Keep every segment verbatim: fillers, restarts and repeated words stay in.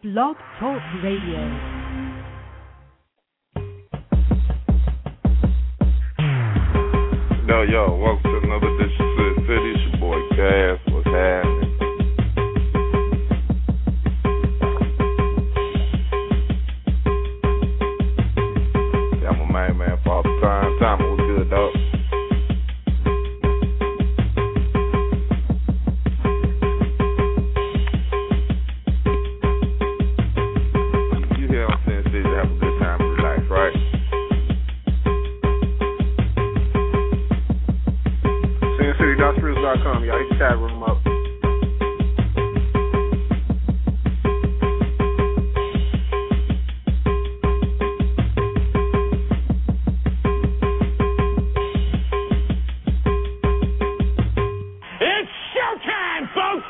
Blog Talk Radio. Yo, yo, welcome to another edition of Sin City. It's your boy Cass. What's happening? Yeah, I'm a main man for all the time. Time was good, dog. You here on Sin City to have a good time and relax, right? Sin City dot spirits dot com, y'all. Hit the chat room up. It's showtime, folks!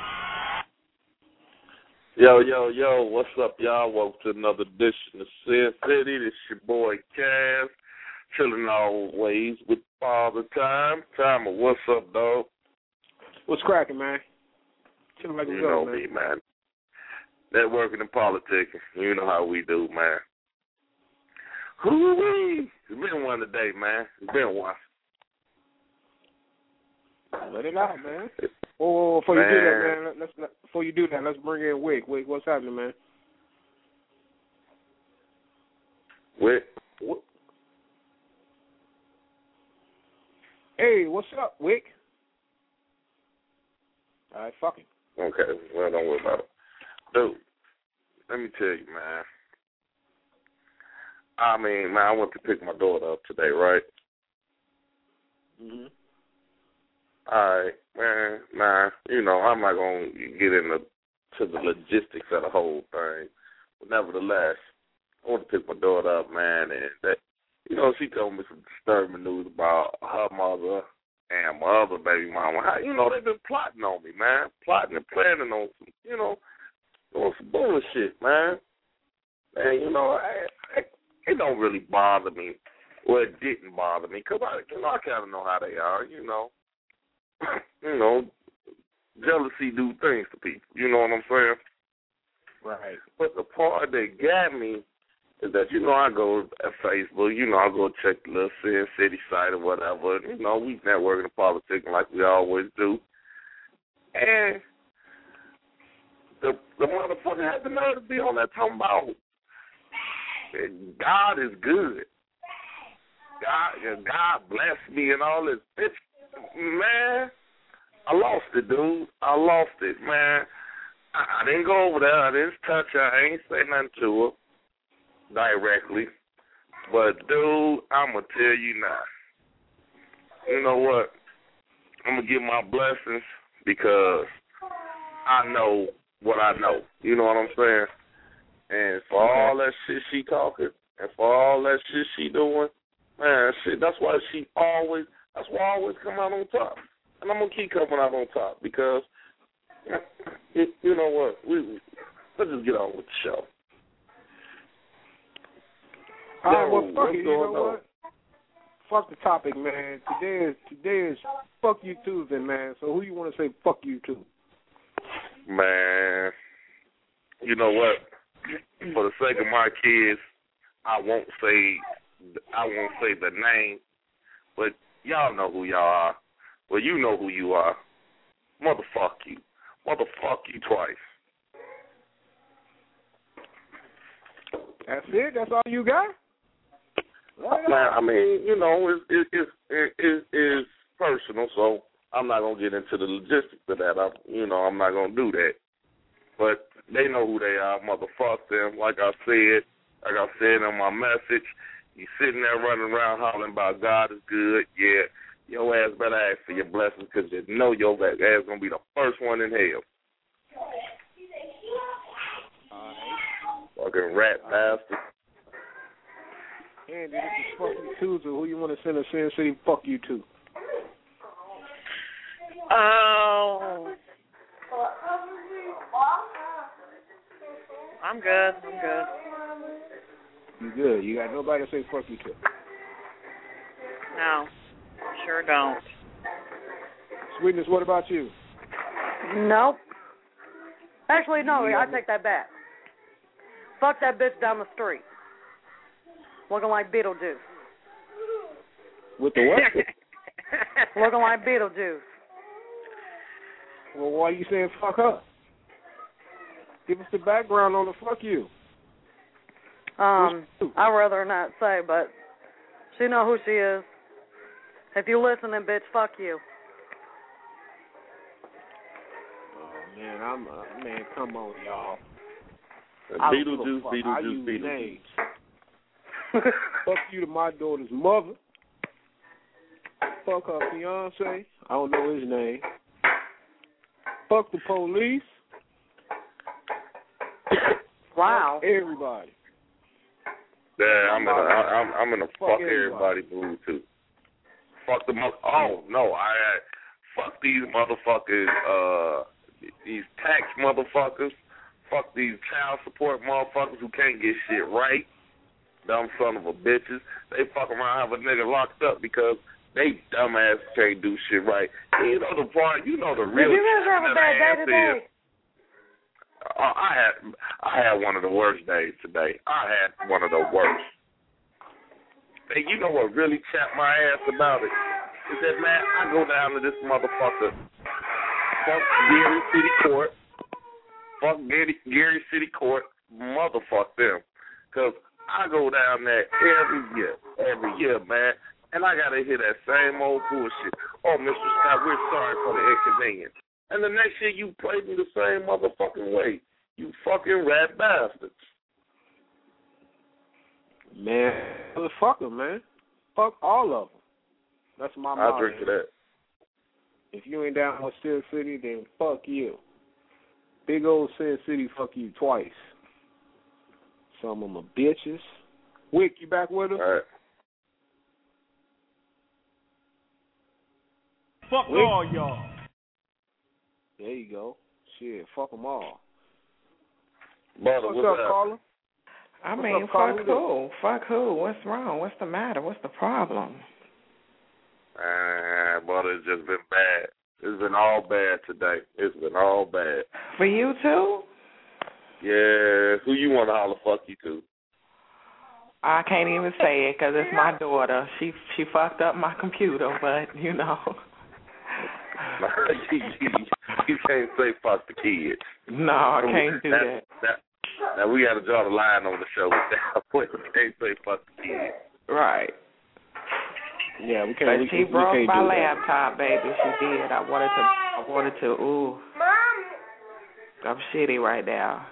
Yo, yo, yo, what's up, y'all? Welcome to another edition of Sin City. This your boy Cass, chilling always with Father Time. Time, what's up, dog? What's cracking, man? Chilling like a You go, know man. me, man. Networking and politics. You know how we do, man. Hoo-wee! It's been one today, man. It's been one. Let it out, man. Oh, before you do Man. that, man, let- let's let, before you do that, let's bring in Wick. Wick, what's happening, man? Wait. What? Hey, what's up, Wick? All right, fuck him. Okay, well, don't worry about it. Dude, let me tell you, man. I mean, man, I went to pick my daughter up today, right? Mm-hmm. All right, man, nah, you know, I'm not going to get into to the logistics of the whole thing. But nevertheless, I went to pick my daughter up, man, and that, you know, she told me some disturbing news about her mother and my other baby mama. How, you know, they've been plotting on me, man, plotting and planning on some, you know, on some bullshit, man. And, you know, I, I, it don't really bother me. Well, it didn't bother me because, I, you know, I kind of know how they are, you know. You know, jealousy do things to people. You know what I'm saying? Right. But the part that got me is that, you know, I go at Facebook, you know, I go check the little Sin City site or whatever. You know, we networking and politicking like we always do. And the the motherfucker had the nerve to be on that talking about God is good. God, God bless me and all this. Bitch, man, I lost it, dude. I lost it, man. I, I didn't go over there. I didn't touch her. I ain't say nothing to her directly. But, dude, I'm going to tell you now. You know what? I'm going to give my blessings because I know what I know. You know what I'm saying? And for all that shit she talking and for all that shit she doing, man, shit, that's why she always, that's why I always come out on top. And I'm going to keep coming out on top because, you, you know what, we, we, let's just get on with the show. All right, Yo, well, fuck what's it. You going know on? what? Fuck the topic, man. Today is today is fuck you Tuesday, man. So who you want to say fuck you to? Man, you know what? For the sake of my kids, I won't say I won't say the name, but y'all know who y'all are. Well, you know who you are. Motherfuck you. Motherfuck you twice. That's it. That's all you got. Man, I mean, you know, it's it, it's it, it, it's personal, so I'm not gonna get into the logistics of that. I, you know, I'm not gonna do that. But they know who they are. Motherfuck them. Like I said, like I said in my message, you sitting there running around hollering about God is good. Yeah, your ass better ask for your blessings because you know your ass gonna be the first one in hell. All right. Fucking rat bastard. Andy, this is fuck you Tuesday. Who you want to send a Sin City fuck you to? Oh. I'm good. I'm good. You good. You got nobody to say fuck you to. No, sure don't. Sweetness, what about you? Nope. Actually, no, I take that back. Fuck that bitch down the street. Looking like Beetlejuice. With the what? Looking like Beetlejuice. Well, why are you saying fuck her? Give us the background on the fuck you. Um, I'd rather not say, but she know who she is. If you listening, bitch, fuck you. Oh, man, I'm, uh, man, come on, y'all. Beetlejuice, Beetlejuice, Beetlejuice. Fuck you to my daughter's mother. Fuck her fiance. I don't know his name. Fuck the police. Wow. Fuck everybody. Yeah, I'm in a, I'm, I'm in a fuck, Fuck everybody mood too. Fuck the mother. Oh no, I fuck these motherfuckers. Uh, these tax motherfuckers. Fuck these child support motherfuckers who can't get shit right. Dumb son of a bitches. They fuck around have a nigga locked up because they dumbass can't do shit right. And you know the part. You know the real. Did you guys have a bad day today? Uh, I had I had one of the worst days today. I had one of the worst. And you know what really chapped my ass about it? Is that, man, I go down to this motherfucker. Fuck Gary City Court. Fuck Gary, Gary City Court. Motherfuck them. Because I go down there every year. Every year, man. And I got to hear that same old bullshit. Oh, Mister Scott, we're sorry for the inconvenience. And the next year you play me the same motherfucking way. You fucking rat bastards. Man, motherfucker, man. Fuck all of them. That's my motto. I drink to that. If you ain't down with Steel City, then fuck you. Big old Sin City, fuck you twice. Some of them are bitches. Wick, you back with us? All right. Fuck Wick? all y'all. There you go. Shit, fuck them all. Brother, what's, what's up, up? caller? I What's mean, up, caller? fuck who? Fuck who? What's wrong? What's the matter? What's the problem? Man, brother, it's just been bad. It's been all bad today. It's been all bad. For you too? Yeah, who you want to holler fuck you to? I can't even say it because it's my daughter. She she fucked up my computer, but you know. you, you, you can't say fuck the kids. No, I can't do that. that. Now, we got to draw the line on the show with that. We can't say fuck the kids. Right. Yeah, we can't. But we, she we broke can't my do laptop, baby. She did. I wanted to. I wanted to. Ooh. I'm shitty right now.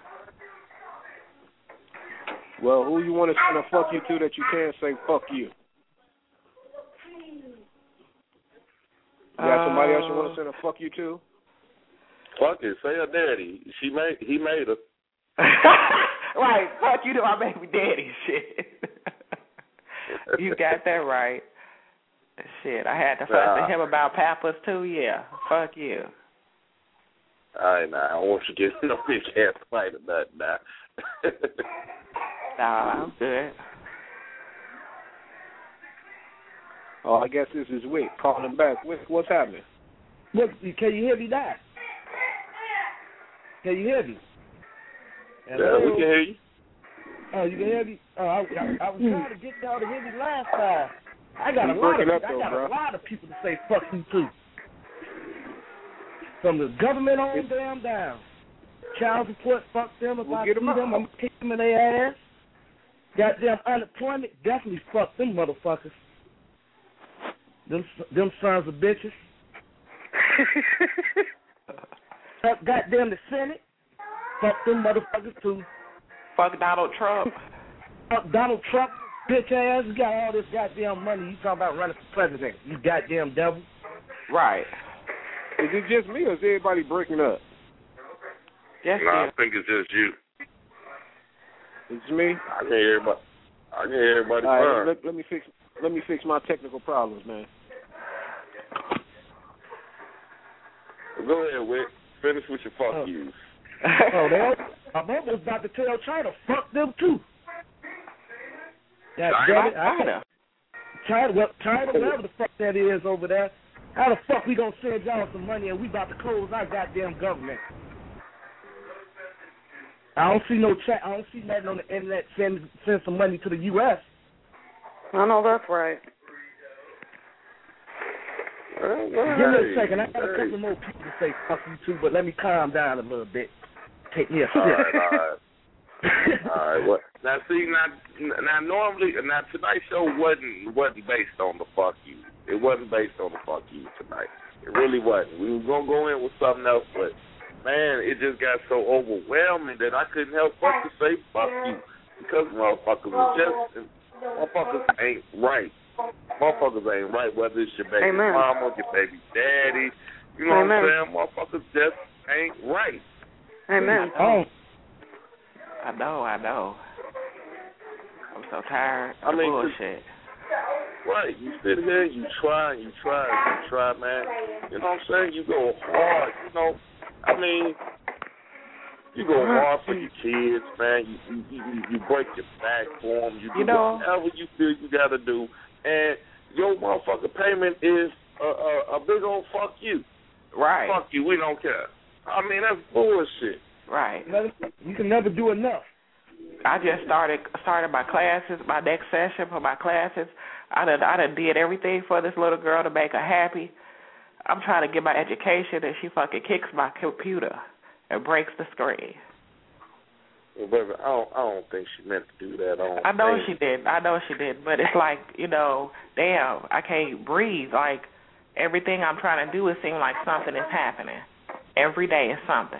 Well, who you want to send a fuck you to that you can't say fuck you? You got somebody else you want to send a fuck you to? Fuck it. Say her daddy. She made. He made her. Right. Fuck you to my baby daddy. Shit. You got that right. Shit. I had to fuss nah. to him about Papas too. Yeah. Fuck you. All right, now, I want you to get no big ass fight or nothing now. Nah, I'm good. Oh, I guess this is Wick calling back. Wick, what's happening? Look, can you hear me now? Can you hear me? Yeah, we can hear you. Oh, you can hear me? Oh, I, I, I was trying to get y'all to hear me last time. I got a You lot of breaking up, I though, got bro. a lot of people to say fuck you too. From the government on down down. Child support, fuck them. If We'll I get see 'em them, out. I'm gonna kick them in their ass. Goddamn unemployment, definitely fuck them motherfuckers. Them them sons of bitches. Fuck goddamn the Senate. Fuck them motherfuckers too. Fuck Donald Trump. Fuck Donald Trump, bitch ass. You got all this goddamn money. You talking about running for president. You goddamn devil. Right. Is it just me or is everybody breaking up? Yes, No, I yeah. think it's just you. It's me. I can hear everybody. I can hear everybody All right, fine. let, let me fix. Let me fix my technical problems, man. Go ahead, Wick. Finish with your fuck Oh. yous. Oh, they, my mom was about to tell China, fuck them too. God damn it. I China. China, well, China, whatever the fuck that is over there. How the fuck we gonna send y'all some money and we about to close our goddamn government? I don't see no chat. I don't see nothing on the internet. Send send some money to the U S. I know that's right. Well, Give me a second. I got a hey. couple more people to say fuck you too, but let me calm down a little bit. Take me a sip. All right, all right. All right. Well, now see, now, now normally, now tonight's show wasn't wasn't based on the fuck you. It wasn't based on the fuck you tonight. It really wasn't. We were gonna go in with something else, but man, it just got so overwhelming that I couldn't help but to say fuck you because motherfuckers are just motherfuckers ain't right. Motherfuckers ain't right. Whether it's your baby Amen. mama, your baby daddy, you know Amen. what I'm saying? Motherfuckers just ain't right. Amen. Oh, I know, I know. I'm so tired I of mean, bullshit. Right, you sit here, you try, you try, you try, man. You know what I'm saying? You go hard, you know. I mean, you go hard for your kids, man. You you you, you break your back for them. You do You know- whatever you feel you got to do, and your motherfucking payment is a, a, a big old fuck you. Right, Fuck you, we don't care. I mean, that's bullshit. right. you can never do enough. I just started started my classes, my next session for my classes. I done, I done did everything for this little girl to make her happy. I'm trying to get my education, and she fucking kicks my computer and breaks the screen. Well, baby, I don't, I don't think she meant to do that. I, don't I know think. she did. I know she did. But it's like, you know, damn, I can't breathe. Like, everything I'm trying to do, it seems like something is happening. Every day is something.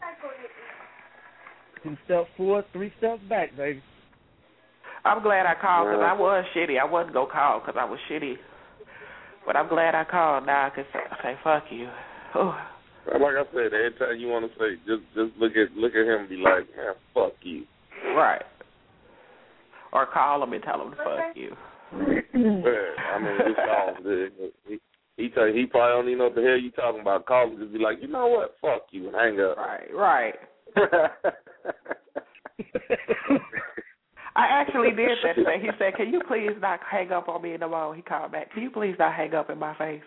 Two steps forward, three steps back, baby. I'm glad I called because I was shitty. I wasn't going to call because I was shitty. But I'm glad I called now because I say, fuck you. Ooh. Like I said, every time you want to say, just just look at look at him and be like, man, fuck you. Right. Or call him and tell him to fuck you. Man, I mean, this song, he he, tell, he probably don't even know what the hell you talking about. Call him, just be like, you know what, fuck you, and hang up. Right, right. I actually did that today. He said, can you please not hang up on me no more? He called back. Can you please not hang up in my face?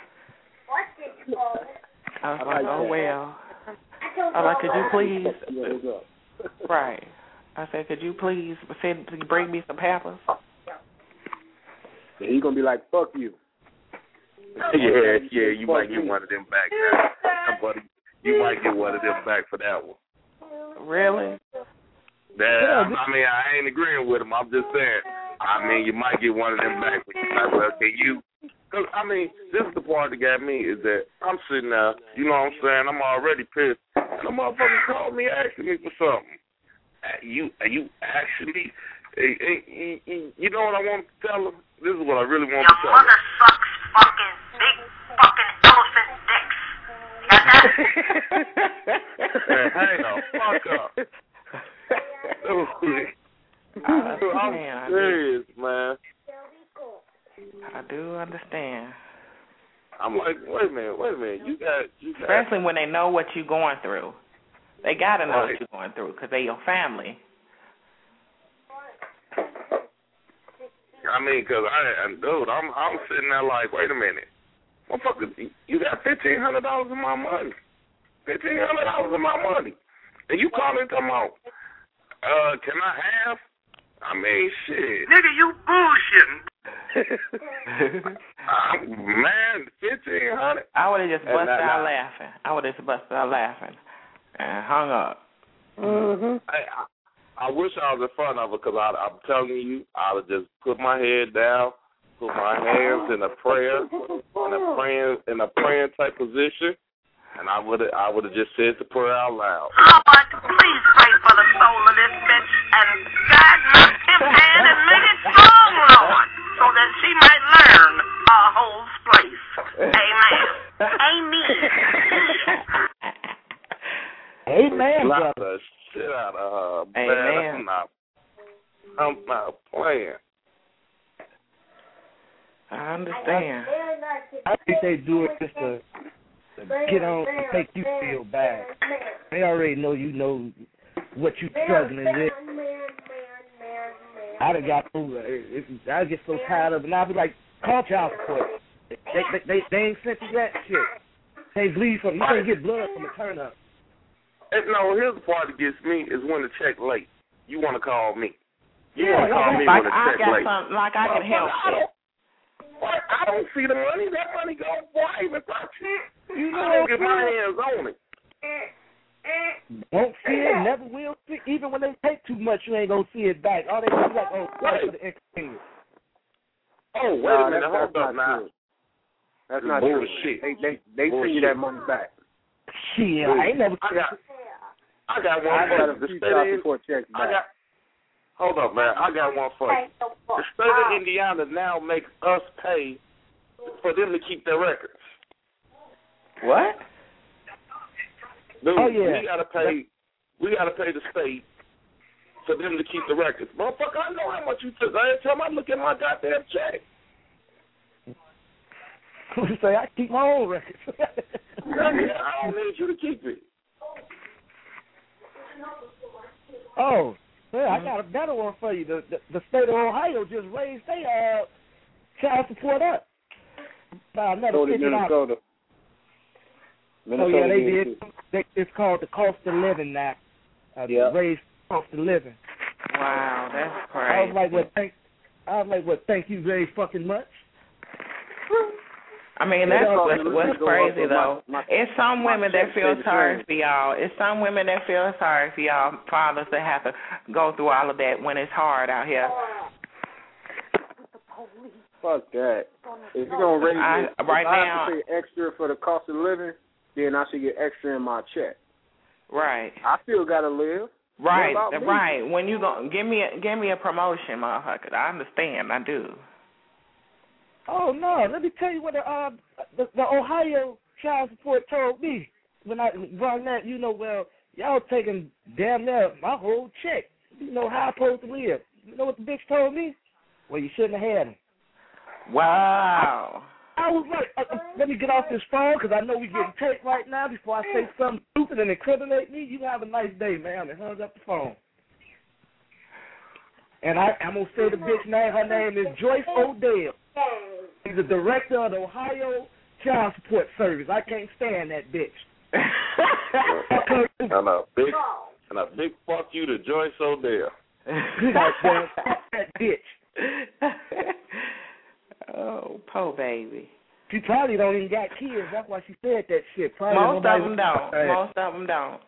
I was like, oh, well. I was like, could you please? Right. I said, could you please send, bring me some Pampers? And he going to be like, fuck you. yeah, yeah, you might get one of them back now. Buddy, you might get one of them back for that one. Really? Yeah, I, I mean, I ain't agreeing with him. I'm just saying. I mean, you might get one of them back, but you're like, well, can you? Because, I mean, this is the part that got me is that I'm sitting there, you know what I'm saying? I'm already pissed. And the motherfucker called me asking me for something. Uh, you you actually, uh, uh, uh, you know what I want to tell him? This is what I really want Your to tell him. mother sucks fucking big fucking elephant dicks. Got that? Man, hang on, fuck up. I'm serious, man. I do understand. I'm like, wait a minute, wait a minute. You got, you got. Especially when they know what you're going through. They got to know Right. what you're going through because they your family. I mean, because I, I, dude, I'm, I'm sitting there like, wait a minute, motherfucker, you got fifteen hundred dollars of my money, fifteen hundred dollars of my money, and you calling and talking about, uh, can I have? I mean, shit, Nigga, you bullshitting. uh, man, fifteen hundred. I would have just And busted that- out laughing. I would have just busted out laughing and hung up. Mhm. I, I, I wish I was in front of her because I'm telling you, I would just put my head down, put my hands in a prayer, in a praying, in a praying type position, and I would I would have just said the prayer out loud. Lord, please pray for the soul of this bitch and God knock him hand and make it strong, Lord, so that she might learn her whole place. Amen. Amen. Amen, Slap brother. the shit out of her, Amen. man. I'm not, I'm not playing. I understand. I think they do it just to, to get on, to make you feel bad. They already know you know what you struggling with. I done got through it. it- I get so tired of it. Now I be like, call child support. They, they, they, they ain't sent you that shit. They bleed from, you can't get blood from a turn up. And no, here's the part that gets me is when the check late. You want to call me. You Yeah, want to call me Like when the I check got late. some, like I can help I it. don't, what? I don't see the money. That money goes for even touch it. You know, I don't get my hands on it. won't see it, never will see. Even when they take too much, you ain't gonna see it back. All they do is like, oh, sorry for the inconvenience. Oh, wait Nah, a minute. that's, Hold that's up not now. true. That's This not bullshit. true. They they they send you Bullshit. that money back. Shit, I ain't never. I got, I got one I for got you. a The few state child of, support checks I back. got, hold up, man. I got one for you. The state of Indiana now makes us pay for them to keep their records. What? Dude, Oh, yeah. we gotta pay. We gotta pay the state for them to keep the records. Motherfucker, I know how much you took. Every time I look at my goddamn check. You say I keep my own records. I don't need you to keep it. Oh, yeah, I got a better one for you. The, the the state of Ohio just raised their uh, child support up by another So did fifty dollars. Minnesota. Oh yeah, they did. did. too. They, it's called the cost of living now. Uh, Yeah. Raised cost of living. Wow, that's I was crazy. like, well, thank. I was like, well, thank you very fucking much. I mean, Yeah, that's that's what's, all what's go crazy up with though. my- my- It's some my women that checks feel stay the sorry same. for y'all. It's some women that feel sorry for y'all fathers that have to go through all of that when it's hard out here. Fuck that. If you're gonna raise I- it, right if I now- have to pay extra for the cost of living, then I should get extra in my check. Right. I still gotta live. Right. What about me? Right. When you go, give me a, give me a promotion, motherfucker. I understand. I do. Oh no, let me tell you what the uh the, the Ohio child support told me when I brought that. You know, well, y'all taking damn near my whole check. You know how I'm supposed to live. You know what the bitch told me? Well, you shouldn't have had him. Wow. I was like, uh, uh, let me get off this phone because I know we're getting taped right now. Before I say something stupid and incriminate me, you have a nice day, ma'am, and hung up the phone. And I, I'm going to say the bitch name. Her name is Joyce Odell. She's the director of the Ohio Child Support Service. I can't stand that bitch. And a big, and a big fuck you to Joyce Odell. Goddamn, fuck that bitch. Oh, po baby. She probably don't even got kids. That's why she said that shit. Probably Most of nobody- them don't. Most of them don't.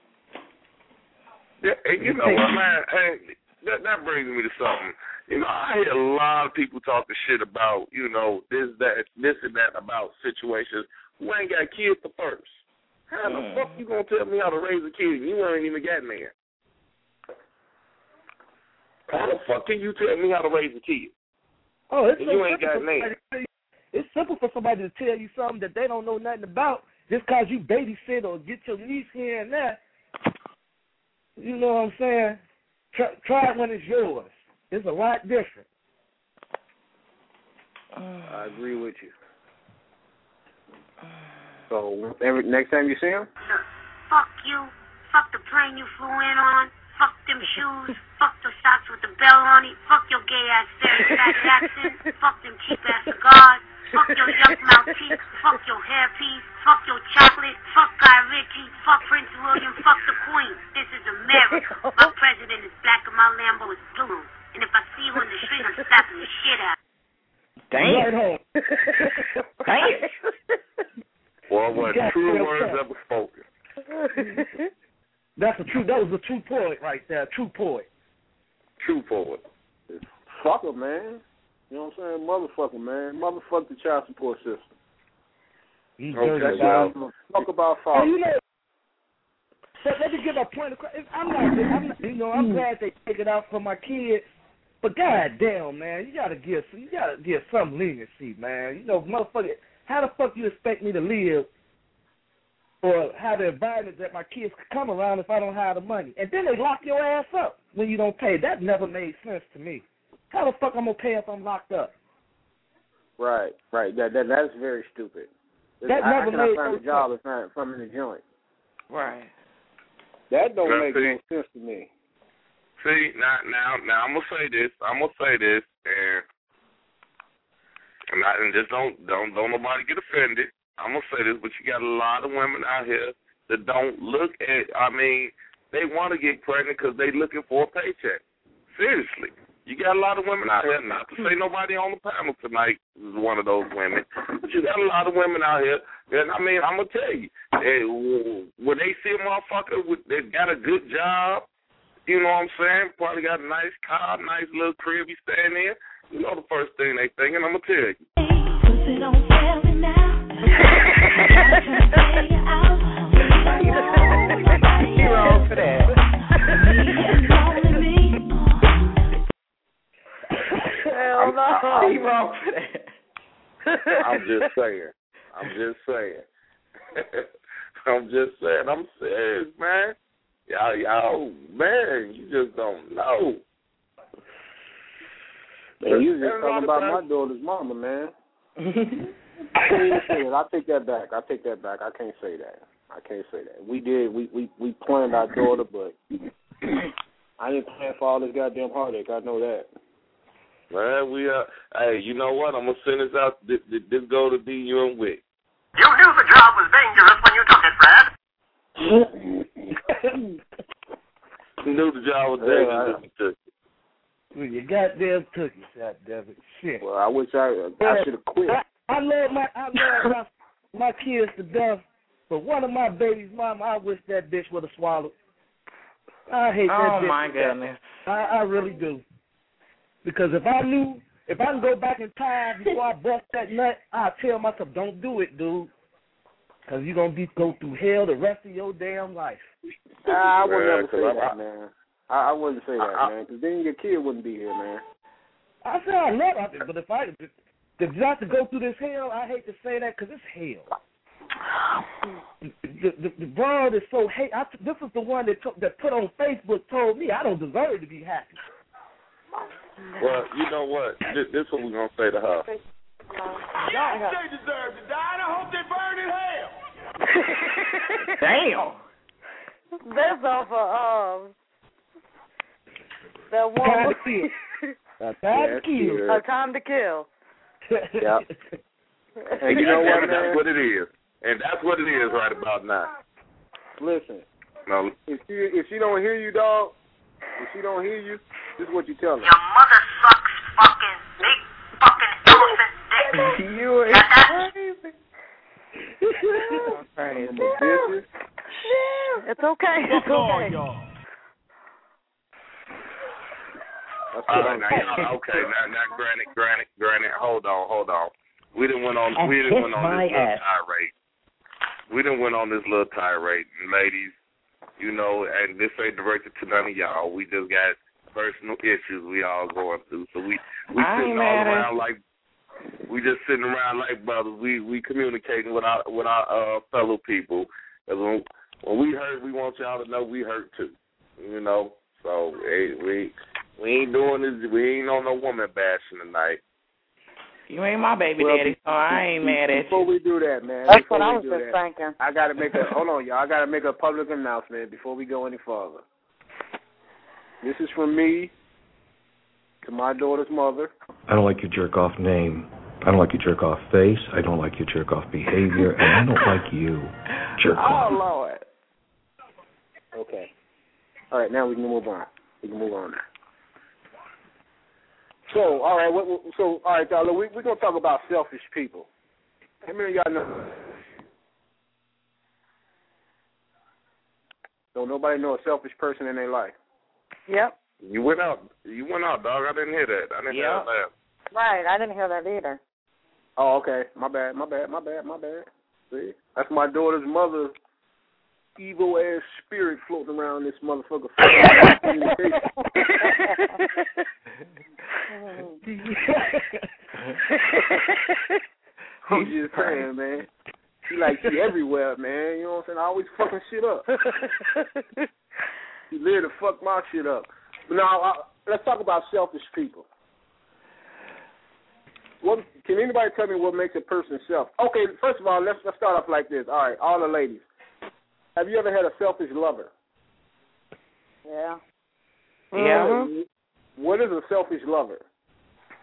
Yeah, and you know what, man? Hey, that that brings me to something. You know, I hear a lot of people talking shit about, you know, this, that, this, and that about situations who ain't got kids the first. How the Mm. fuck you gonna tell me how to raise a kid? You ain't even got there. How the fuck can you tell me how to raise a kid? Oh, it's You so ain't got simple for somebody to tell you- It's simple for somebody to tell you something that they don't know nothing about just because you babysit or get your niece here and there. You know what I'm saying? Try, try it when it's yours. It's a lot different. I agree with you. So every next time you see him, Look, fuck you. Fuck the plane you flew in on. Fuck them shoes. Fuck the socks with the bell on it. Fuck your gay ass Sarah Fat Jackson. Fuck them cheap ass cigars. Fuck your yuck mouth teeth. Fuck your hairpiece. Fuck your chocolate. Fuck Guy Ritchie. Fuck Prince William. Fuck the Queen. This is America. My president is black and my Lambo is blue. And if I see you in the street, I'm slapping the shit out. Right Damn. home. Damn. Well, what got true real words tough. ever spoken. That's a true. That was a true poet right there. True poet. True poet. fuck her, man. You know what I'm saying? Motherfucker, man. Motherfuck the child support system. You Okay, dirty well, dog. Fuck about Hey, father. you know, but let me give a point across. I'm not, I'm not, you know, I'm glad they take it out for my kids. But goddamn, man, you gotta give, some, you gotta give some leniency, man. You know, motherfucker, how the fuck you expect me to live or have the environment that my kids could come around if I don't have the money? And then they lock your ass up when you don't pay. That never made sense to me. How the fuck I'm gonna pay if I'm locked up? Right, right. That that that's very stupid. That I, never I cannot made find no a job if, I, if I'm in the joint. Right. That don't Now, make see- no sense to me. See, now, now, now, I'm gonna say this. I'm gonna say this, and and, I, and just don't, don't, don't nobody get offended. I'm gonna say this, but you got a lot of women out here that don't look at, I mean, they want to get pregnant because they looking for a paycheck. Seriously. You got a lot of women out here, not to say nobody on the panel tonight is one of those women, but you got a lot of women out here, and I mean, I'm going to tell you, they, when they see a motherfucker with, that got a good job, you know what I'm saying, probably got a nice car, nice little crib he staying in, you know the first thing they thinking, I'm going to tell you. You're wrong for that. Hell no. I'm, I'm, wrong for that. I'm just saying. I'm just saying. I'm just saying. I'm serious, man. Y'all, y'all, man, you just don't know. Man, you just talking about my daughter's mama, man. I can't even say that. I take that back. I take that back. I can't say that. I can't say that. We did. We we, we planned our daughter, but I didn't plan for all this goddamn heartache. I know that. Man, we are. Hey, you know what? I'm gonna send this out. This, this go to D U and Wick. You knew the job was dangerous when you took it, Fred. You knew the job was dangerous when you took it. Well, you goddamn took it, shot Devin. Shit. Well, I wish I I should have quit. I, I love my I love my, my kids to death, but one of my babies' mama, I wish that bitch would have swallowed. I hate that Oh bitch. my goodness. I, I really do. Because if I knew, if I can go back in time before I bust that nut, I'd tell myself, don't do it, dude. Because you're going to be go through hell the rest of your damn life. I would Man, never say I, that, man. I, I wouldn't say that, I, man, because then your kid wouldn't be here, man. I said I love it, but if I if you have to go through this hell, I hate to say that because it's hell. The, the, the broad is so hate. I, this is the one that, took, that put on Facebook told me I don't deserve to be happy. Well, you know what? This, this is what we're going to say to her. Y'all they deserve to die, and I hope they burn in hell. Damn. That's off of um that one. Time to kill. That's, Time that's to kill. good. A time to kill. Yep. And you know what, and man? that's what it is. And that's what it is right about now. Listen, No, if she if she don't hear you, dog, if she don't hear you, this is what you tell her. Your mother sucks fucking big fucking elephant dick. You are Got that? crazy. Some of bitches. It's okay. It's okay. That's all what right, I'm now, saying. y'all, okay, now, now, granted, granted, granted, hold on, hold on. We didn't went on, we didn't went on this little tirade. We didn't went on this little tirade, and ladies, you know, and this ain't directed to none of y'all. We just got personal issues we all going through, so we we I sitting ain't all mad at- around like we just sitting around like brothers. We we communicating with our with our uh, fellow people. Cause when when we hurt, we want y'all to know we hurt too. You know, so hey, we we ain't doing this. We ain't on no woman bashing tonight. You ain't my baby Well, daddy, so I ain't mad at Before you. we do that, man. That's before what I we was do just that, thinking. I gotta make a hold on, y'all. I gotta make a public announcement before we go any further. This is from me to my daughter's mother. I don't like your jerk off name. I don't like your jerk off face. I don't like your jerk off behavior, and I don't like you, jerk off. Oh Lord. Okay. All right, now we can move on. We can move on now. So, all right, what, what, so, all right, y'all, we, we're going to talk about selfish people. How many of y'all know? Don't nobody know a selfish person in their life? Yep. You went out. You went out, dog. I didn't hear that. I didn't hear Yep. that laugh. Right, I didn't hear that either. Oh, okay. My bad, my bad, my bad, my bad. See? That's my daughter's mother, evil-ass spirit floating around this motherfucker. I'm just saying, man. She like she everywhere, man. You know what I'm saying? I always fucking shit up. She live to fuck my shit up. But now, I, let's talk about selfish people. What can anybody tell me what makes a person selfish? Okay, first of all, let's let's start off like this. All right, all the ladies. Have you ever had a selfish lover? Yeah. Yeah. What is a selfish lover?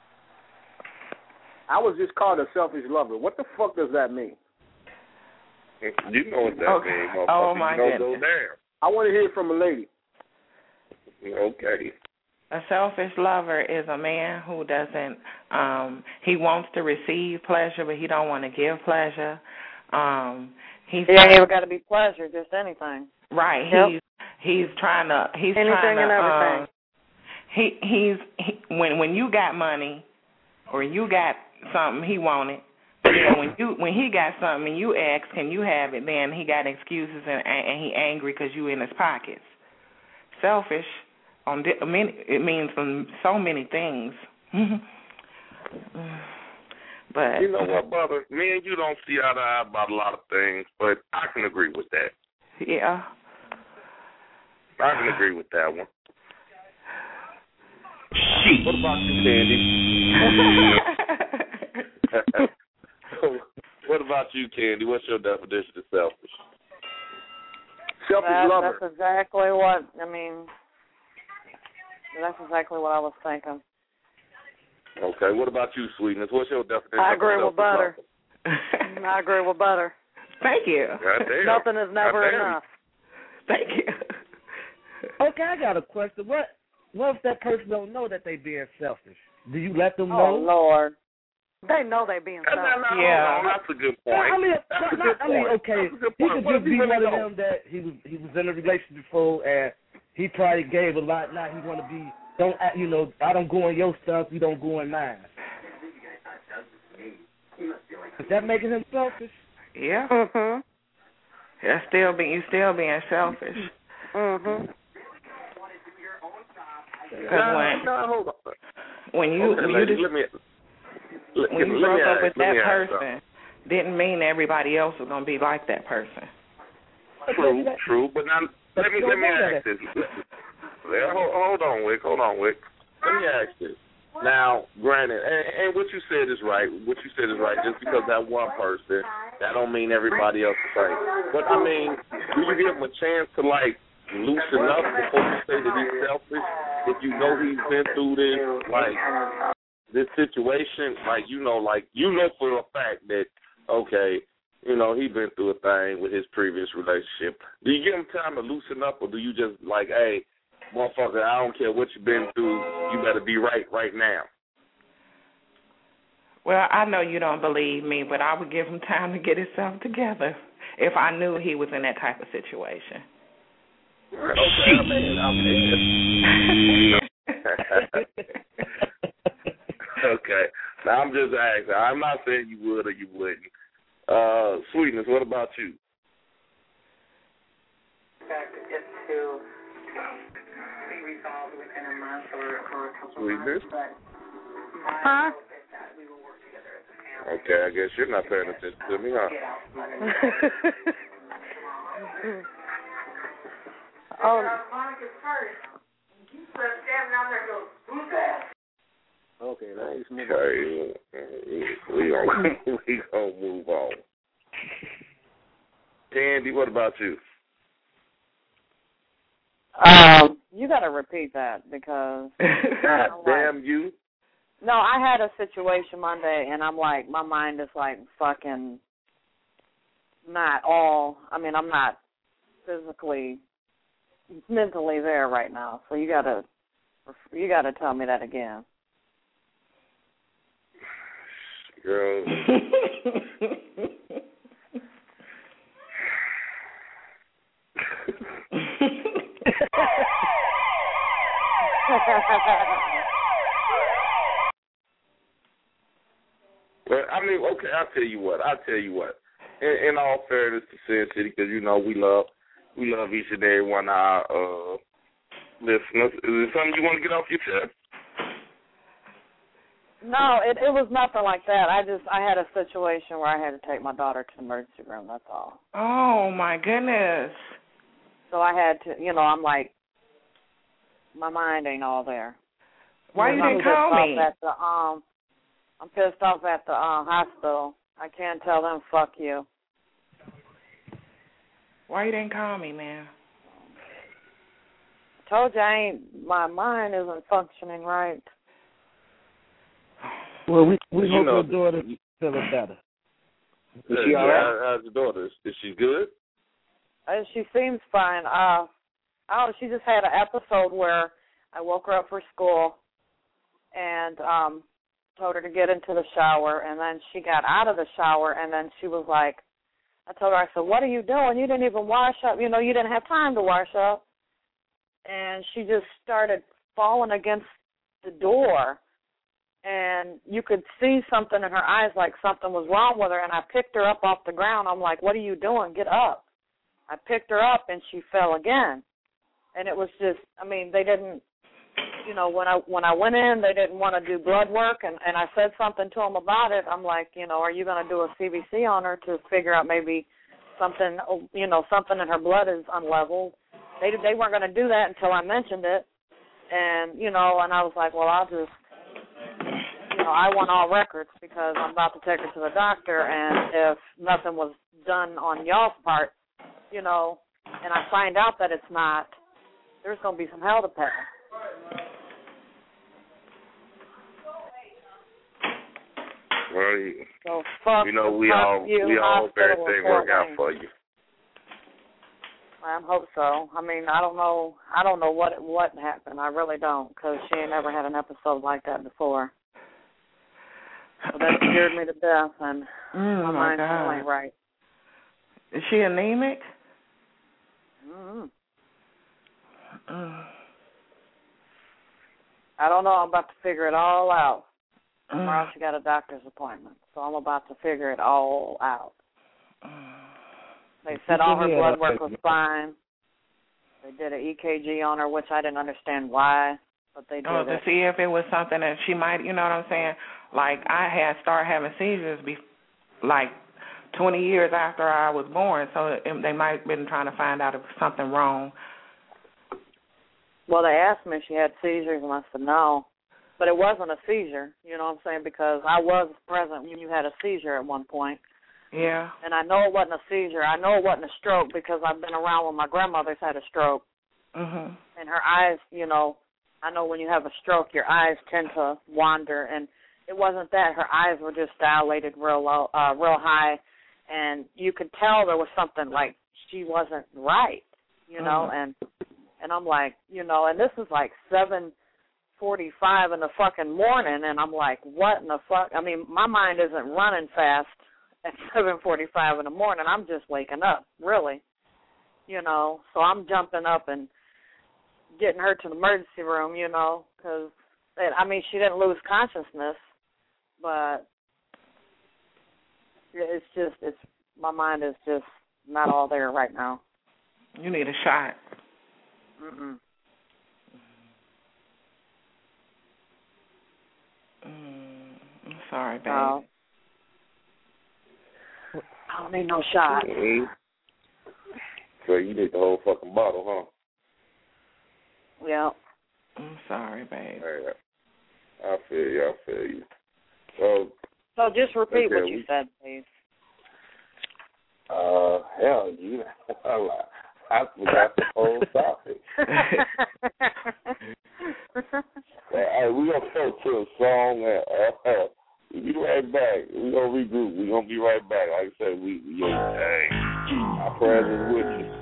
I was just called a selfish lover. What the fuck does that mean? You know what that Okay. means, motherfucker. Oh, my you don't goodness. go down. I want to hear from a lady. Okay. A selfish lover is a man who doesn't, um, he wants to receive pleasure, but he don't want to give pleasure. Um, he's It ain't even got to be pleasure, just anything. right. Yep. He's he's trying to he's Anything trying to and everything. um, he he's he, when when you got money or you got something he wanted. But then when you when he got something and you ask, can you have it? Then he got excuses and and he angry because you in his pockets. Selfish. On di- many, it means from so many things. But you know what, brother? Me and you don't see eye to eye about a lot of things, but I can agree with that. Yeah. I can agree with that one. She. What about you, Candy? What about you, Candy? What's your definition of selfish? Selfish That, lover. that's exactly what, I mean, that's exactly what I was thinking. Okay, what about you, Sweetness? What's your definition I of agree selfish with butter. lover? I agree with butter. Thank you. Goddamn. Nothing is never Goddamn. enough. Thank you. Okay, I got a question. What what if that person don't know that they being selfish? Do you let them Oh, know? Lord. They know they being No, no, selfish. no, Yeah. hold on. That's a good point. I mean, That's not, a not, good I mean, point. okay, That's a good he point. could What just if he be really one of don't? them that he was he was in a relationship before and he probably gave a lot. Now he want to be don't act- you know I don't go in your stuff, you don't go in mine. Is that making him selfish? Yeah. Mhm. That's still being you still being selfish. Mhm. Because No, when no, hold on. when you Okay, when lady, you let me let, when you let me broke up ask, with let that me ask person, something. didn't mean everybody else was gonna be like that person. True, true, but now But let me you let don't me know ask this. Well, hold, hold on, Wick. Hold on, Wick. Let me ask this. Now, granted, and, and what you said is right. What you said is right. Just because that one person, that don't mean everybody else is right. But I mean, do you give him a chance to like loosen up before you say that he's selfish? If you know he's been through this, like this situation, like you know, like you know for a fact that okay, you know he been through a thing with his previous relationship. Do you give him time to loosen up, or do you just like, hey, motherfucker, I don't care what you've been through, you better be right right now? Well, I know you don't believe me, but I would give him time to get himself together if I knew he was in that type of situation. Okay, I mean, I mean, okay. Now I'm just asking. I'm not saying you would or you wouldn't. Uh, Sweetness, what about you? Sweetness? Huh? Okay, I guess you're not paying attention to me, huh? Oh. Okay, nice. Okay, we gonna we gonna move on. Candy, what about you? Um, you got to repeat that because. God damn you! No, I had a situation Monday, and I'm like, my mind is like fucking not all. I mean, I'm not physically, mentally there right now. So you gotta, you gotta tell me that again. Girl. Well, I mean, okay, I'll tell you what. I'll tell you what. In, in all fairness to Sin City, because, you know, we love we love each and every one of our uh, listeners. Is there something you want to get off your chest? No, it it was nothing like that. I just I had a situation where I had to take my daughter to the emergency room. That's all. Oh my goodness! So I had to, you know, I'm like, my mind ain't all there. Why you I'm didn't call pissed me? off at the, um, I'm pissed off at the uh, hospital. I can't tell them fuck you. Why you didn't call me, man? I told you I ain't. My mind isn't functioning right. Well, we we You hope know, your daughter feeling better. Is she all right? How's your daughter? Is, is she good? Uh, she seems fine. Uh, oh, she just had an episode where I woke her up for school and um, told her to get into the shower, and then she got out of the shower, and then she was like, I told her, I said, what are you doing? You didn't even wash up. You know, you didn't have time to wash up. And she just started falling against the door, and you could see something in her eyes like something was wrong with her, and I picked her up off the ground. I'm like, what are you doing? Get up. I picked her up, and she fell again. And it was just, I mean, they didn't, you know, when I when I went in, they didn't want to do blood work, and, and I said something to them about it. I'm like, you know, are you going to do a C B C on her to figure out maybe something, you know, something in her blood is unleveled? They they weren't going to do that until I mentioned it, and, you know, and I was like, well, I'll just, you know, I want all records because I'm about to take her to the doctor, and if nothing was done on y'all's part, you know, and I find out that it's not, there's going to be some hell to pay. Well, you, so fuck you know, we all you, we all hope everything work out for you. I hope so. I mean, I don't know. I don't know what what happened. I really don't, because she ain't never had an episode like that before. So that scared me to death, and mm, my my mind God. still ain't right. Is she anemic? Mm-hmm. Mm. I don't know. I'm about to figure it all out. Tomorrow Mm. she got a doctor's appointment, so I'm about to figure it all out. They said all her blood work was fine. They did an E K G on her, which I didn't understand why, but they did Oh, it. to see if it was something that she might, you know what I'm saying? Like, I had started having seizures, be, like, twenty years after I was born, so it, they might have been trying to find out if there was something wrong. Well, they asked me if she had seizures, and I said no. But it wasn't a seizure, you know what I'm saying, because I was present when you had a seizure at one point. Yeah. And I know it wasn't a seizure. I know it wasn't a stroke because I've been around when my grandmother's had a stroke. Mhm. And her eyes, you know, I know when you have a stroke, your eyes tend to wander. And it wasn't that. Her eyes were just dilated real low, uh, real high. And you could tell there was something like she wasn't right, you know. Mhm. And and I'm like, you know, and this is like seven forty-five in the fucking morning. And I'm like, what in the fuck? I mean, my mind isn't running fast at seven forty-five in the morning. I'm just waking up, really, you know. So I'm jumping up and getting her to the emergency room, you know, because, I mean, she didn't lose consciousness, but it's just, it's, my mind is just not all there right now. You need a shot. Mm-mm. Mm, I'm sorry, babe. No. I don't need no shot. Mm-hmm. So you need the whole fucking bottle, huh? Yeah. I'm sorry, babe. Hey, I feel you. I feel you. So, so just repeat okay, what you we, said, please. Uh, hell, you. I forgot the whole topic. Hey, we gonna go to a song. Uh, uh, we'll be right back. We gonna regroup. We gonna be right back. Like I said, we, we hey, our prayers is with you.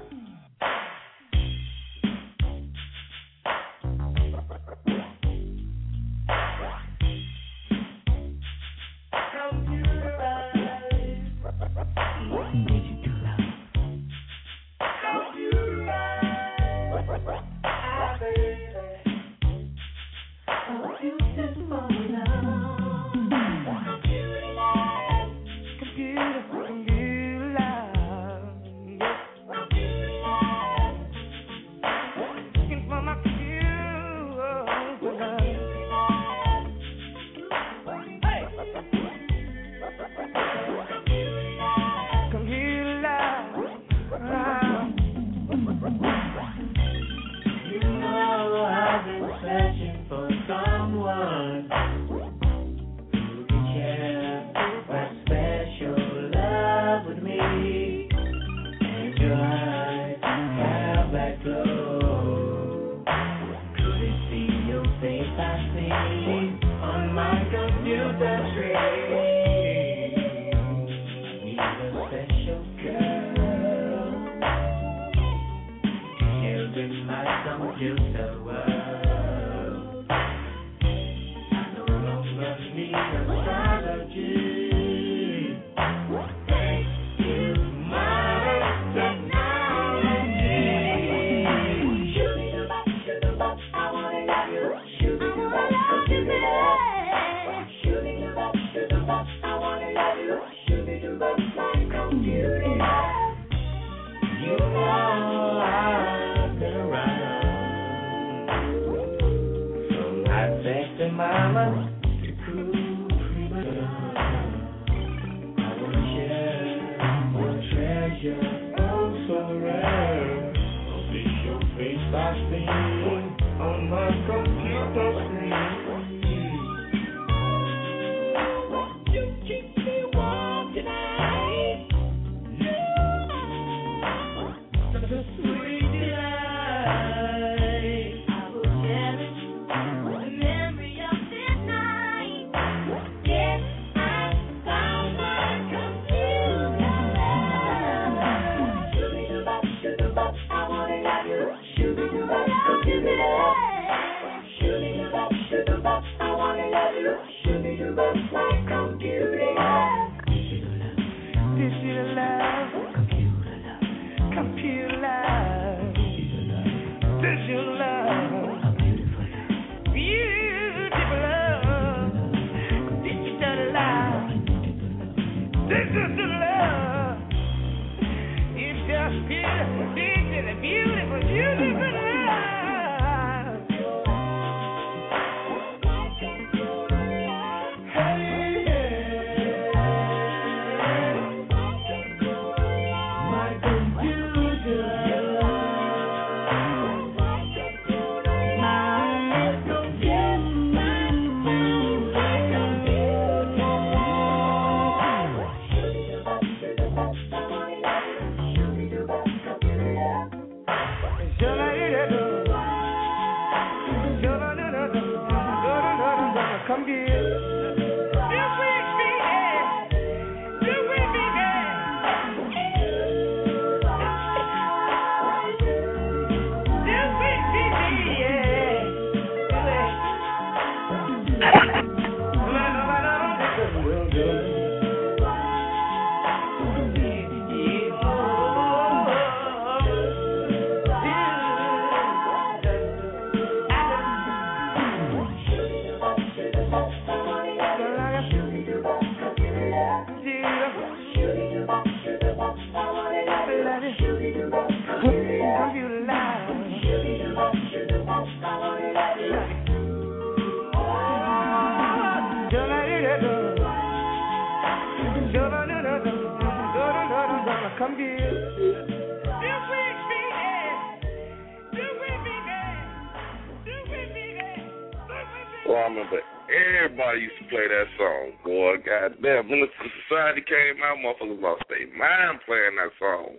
say, Mama, you cool prima donna. I wanna share, wanna treasure, oh so rare. I'll see your face start spinning on my computer screen. Won't you keep me warm tonight? Yeah. Such a sweet delight. I will cherish the memory of this night. Yes, I found my computer. Shoo-be-doo-bop, shoo-doo-bop, I wanna love you. Shoo-be-doo-bop, computer. Shoo-be-doo-bop, shoo-doo-bop, I wanna love you. Shoo-be-doo-bop, my computer. Digital love, computer love, computer love, digital love, beautiful love, digital love, digital love. It's just beautiful, digital, beautiful, beautiful love. Come here. Come here. Well, I remember everybody used to play that song, boy. Goddamn, when the Society came out, motherfuckers lost their mind playing that song.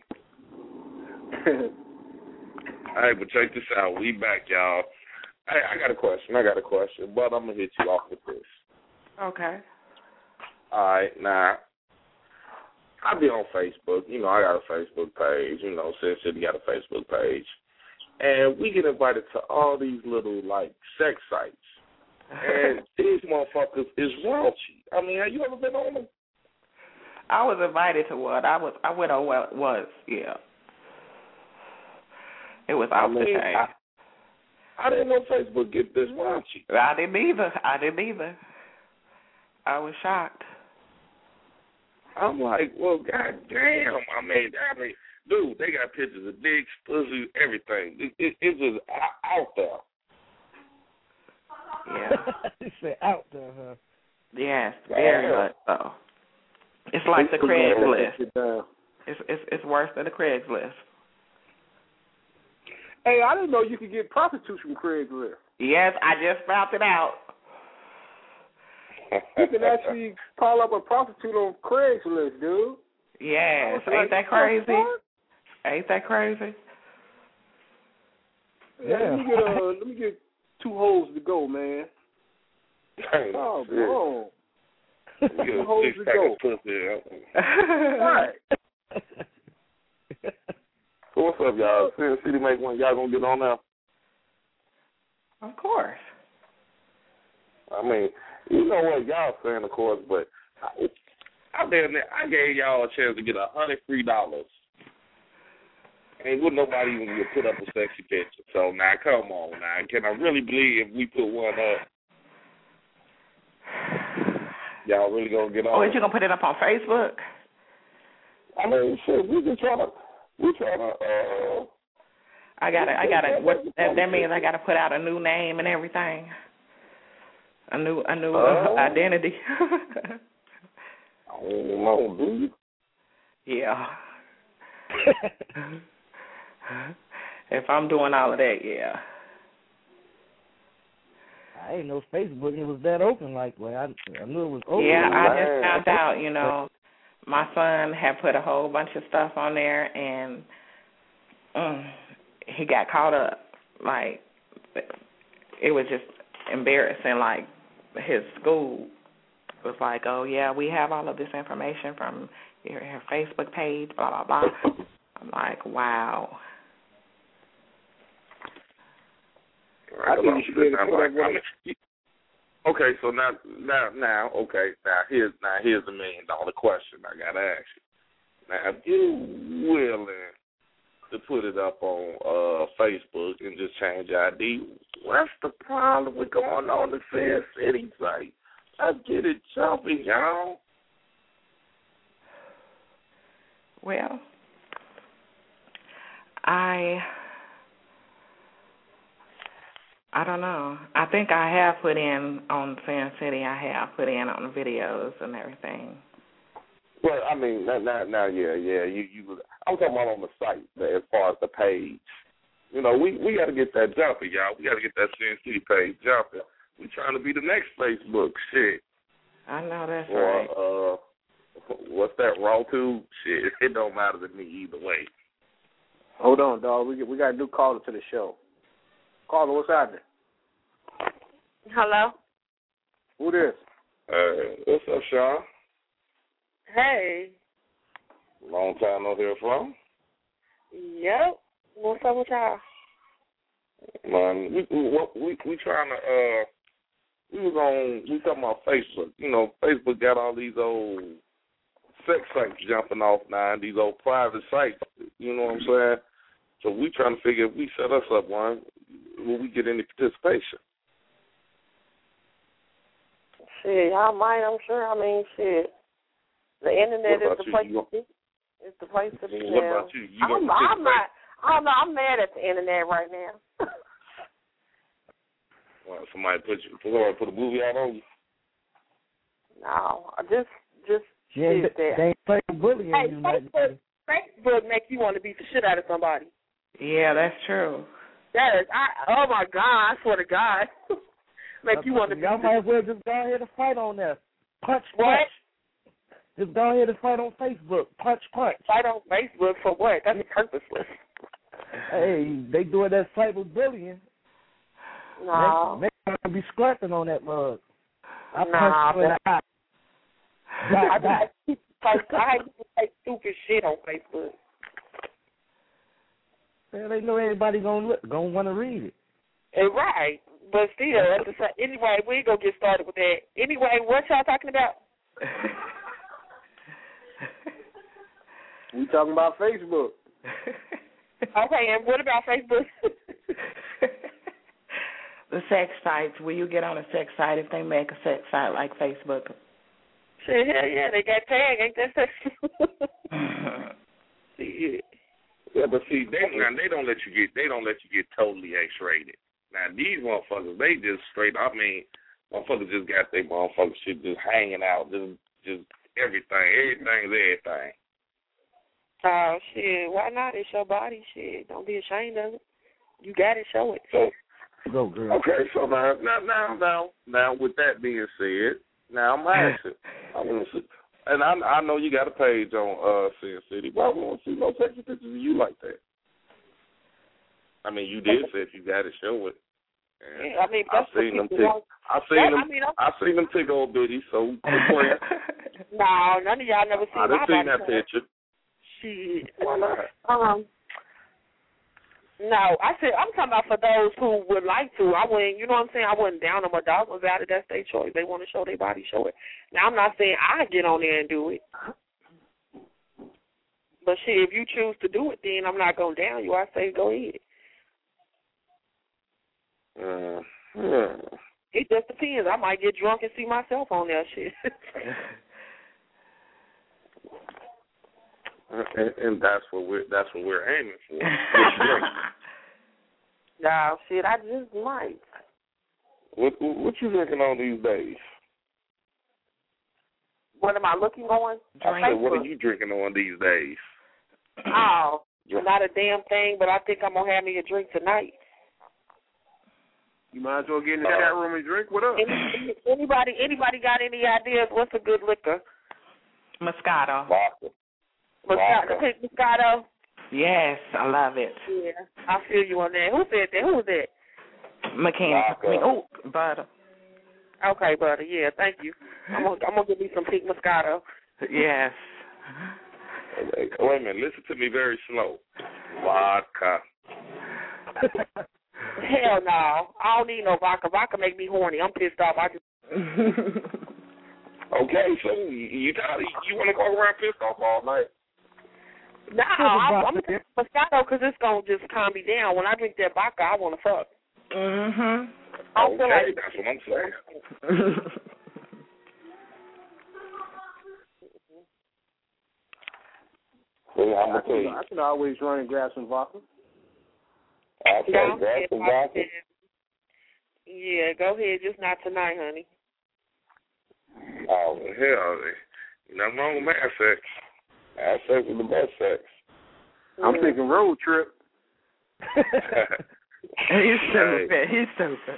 Hey, but check this out. We back, y'all. Hey, I got a question. I got a question, but I'm going to hit you off with this. Okay. All right, now, I be on Facebook. You know, I got a Facebook page. You know, Sin City got a Facebook page. And we get invited to all these little, like, sex sites. And these motherfuckers is raunchy. I mean, have you ever been on them? I was invited to one. I was. I went on what it was, yeah. It was off I mean, the chain. I, I didn't know Facebook get this raunchy. I didn't either. I didn't either. I was shocked. I'm like, well, goddamn. I mean, I mean, dude, they got pictures of dicks, pussy, everything. It, it, it's just out there. Yeah. They say out there, huh? Yes, very much so. It's like the Craigslist. It's it's it's worse than the Craigslist. Hey, I didn't know you could get prostitutes from Craigslist. Yes, I just found it out. You can actually call up a prostitute on Craigslist, dude. Yes, like, ain't that crazy? Ain't that crazy? Yeah. Let me get uh, let me get two holes to go, man. Oh, bro. Two holes to go. Right. So what's up, y'all? Sin City make one. Y'all gonna get on now? Of course. I mean, you know what y'all saying, of course, but I, I, I gave y'all a chance to get a hundred free dollars. And wouldn't nobody even put up a sexy picture. So now, come on, now, can I really believe if we put one up, y'all really gonna get on? Oh, is you gonna put it up on Facebook? I mean, shit, we just trying to, we trying to. Uh, I gotta, I gotta. What that, that means? I gotta put out a new name and everything. A new, a new Oh. uh, identity. I don't know, do you? Yeah. If I'm doing all of that, yeah. I didn't know Facebook it was that open. Like, well, I, I knew it was open. Yeah, I Man. just found out, you know, my son had put a whole bunch of stuff on there, and mm, he got caught up. Like, it was just embarrassing. Like, his school was like, oh, yeah, we have all of this information from your, your Facebook page, blah, blah, blah. I'm like, wow. I think you should be able to put that one. Okay, so now, now, now, okay, now here's now here's the million dollar question I gotta ask you. Now, if you willing to put it up on uh, Facebook and just change I D, what's the problem with going on the Fair City site? Let's get it jumping, y'all. Well, I. I don't know. I think I have put in on Fan City. I have put in on the videos and everything. Well, I mean, now, now, now yeah, yeah. You, you. I'm talking about on the site as far as the page. You know, we we got to get that jumping, y'all. We got to get that Fan City page jumping. We trying to be the next Facebook shit. I know that's or, right. uh, what's that? Raw tube shit. It don't matter to me either way. Hold on, dog. We we got a new caller to the show. Caller, what's happening? Hello? Who this? Uh, what's up, Sean? Hey. Long time no hear from. Yep. What's up with y'all? Man, we we we, we trying to uh we was on we talking about Facebook. You know, Facebook got all these old sex sites jumping off now, and these old private sites. You know what I'm saying? So we trying to figure if we set us up one, will we get any participation? Shit, y'all might, I'm sure. I mean, shit. The internet is the you? place You to be. It's the place to be what now. about you? You I'm, I'm not, I don't know, I'm mad at the internet right now. Well, somebody put you, somebody put a movie out on you? No, I just, just Yeah, shit they, that. they ain't playing bullying Hey, you. Facebook, Facebook make you want to beat the shit out of somebody. Yeah, that's true. That is, I, oh my God, I swear to God. Make you want to beat Y'all the might as well just go ahead and fight on there. Punch, What? punch. Just go ahead and fight on Facebook. Punch, punch. Fight on Facebook for what? That's purposeless. Hey, they doing that cyberbullying. No. They, they gonna be scrapping on that mug. I Nah, punch you in the eye. I Dot, dot. hate I hate people say stupid shit on Facebook. Man, they know everybody gonna look, gonna want to read it. And right, but still, at the same, anyway, we ain't gonna get started with that. Anyway, what y'all talking about? We talking about Facebook. Okay, and what about Facebook? The sex sites. Will you get on a sex site if they make a sex site like Facebook? Shit, hell yeah, they got tag, ain't that sex? Shit. Yeah, but see, they now they don't let you get they don't let you get totally X-rated. Now these motherfuckers, they just straight. I mean, motherfuckers just got their motherfucker shit just hanging out, just just everything, everything's everything. Oh shit, why not? It's your body, shit. Don't be ashamed of it. You got it, show it. So, Go, girl. okay, so now now now now now with that being said, now I'm asking, I want to see. And I I know you got a page on uh Sin City, but I want to see no sexy pictures of you like that. I mean, you did say if you got it, show it. And Yeah, I mean, I that's what seen them people tick. want. I seen That- them. I mean, I'm- I seen them tick old bitties. So quit playing. No, none of y'all never seen I my done seen body that color. picture. Shit. Why not? Um. No, I said I'm talking about for those who would like to. I wouldn't, you know what I'm saying? I wouldn't down them or dog them about it. That's their choice. They want to show their body, show it. Now I'm not saying I get on there and do it, but shit, if you choose to do it, then I'm not gonna down you. I say go ahead. Uh, yeah. It just depends. I might get drunk and see myself on there. Shit. And, and that's what we're that's what we're aiming for. No, shit, I just might. What what you drinking on these days? What am I looking on? I said, what are you drinking on these days? Oh, not a damn thing, but I think I'm going to have me a drink tonight. You might as well get in the chat room and drink. What up? Any, anybody anybody got any ideas? What's a good liquor? Moscato. Vodka. Moscato. Take Moscato? Yes, I love it. Yeah, I feel you on that. Who said that? Who was that? Mechanic. I mean, oh, butter. Okay, butter. Yeah, thank you. I'm gonna, I'm gonna give me some pink Moscato. Yes. Wait a minute. Listen to me very slow. Vodka. Hell no. I don't need no vodka. Vodka make me horny. I'm pissed off. I just. Okay, so you got you want to go around pissed off all night? No, I'm, I'm gonna drink Moscato because it's gonna just calm me down. When I drink that vodka, I want to fuck. Mhm. I don't feel Okay, like that's what I'm saying. Well, I'm I, gonna tell can, you. I can always run and grab some vodka. Okay, Go grab ahead, some vodka. Yeah, go ahead. Just not tonight, honey. Oh, hell, nothing wrong with mad sex. Mad sex is the best sex. I'm thinking road trip. He's stupid. He's stupid.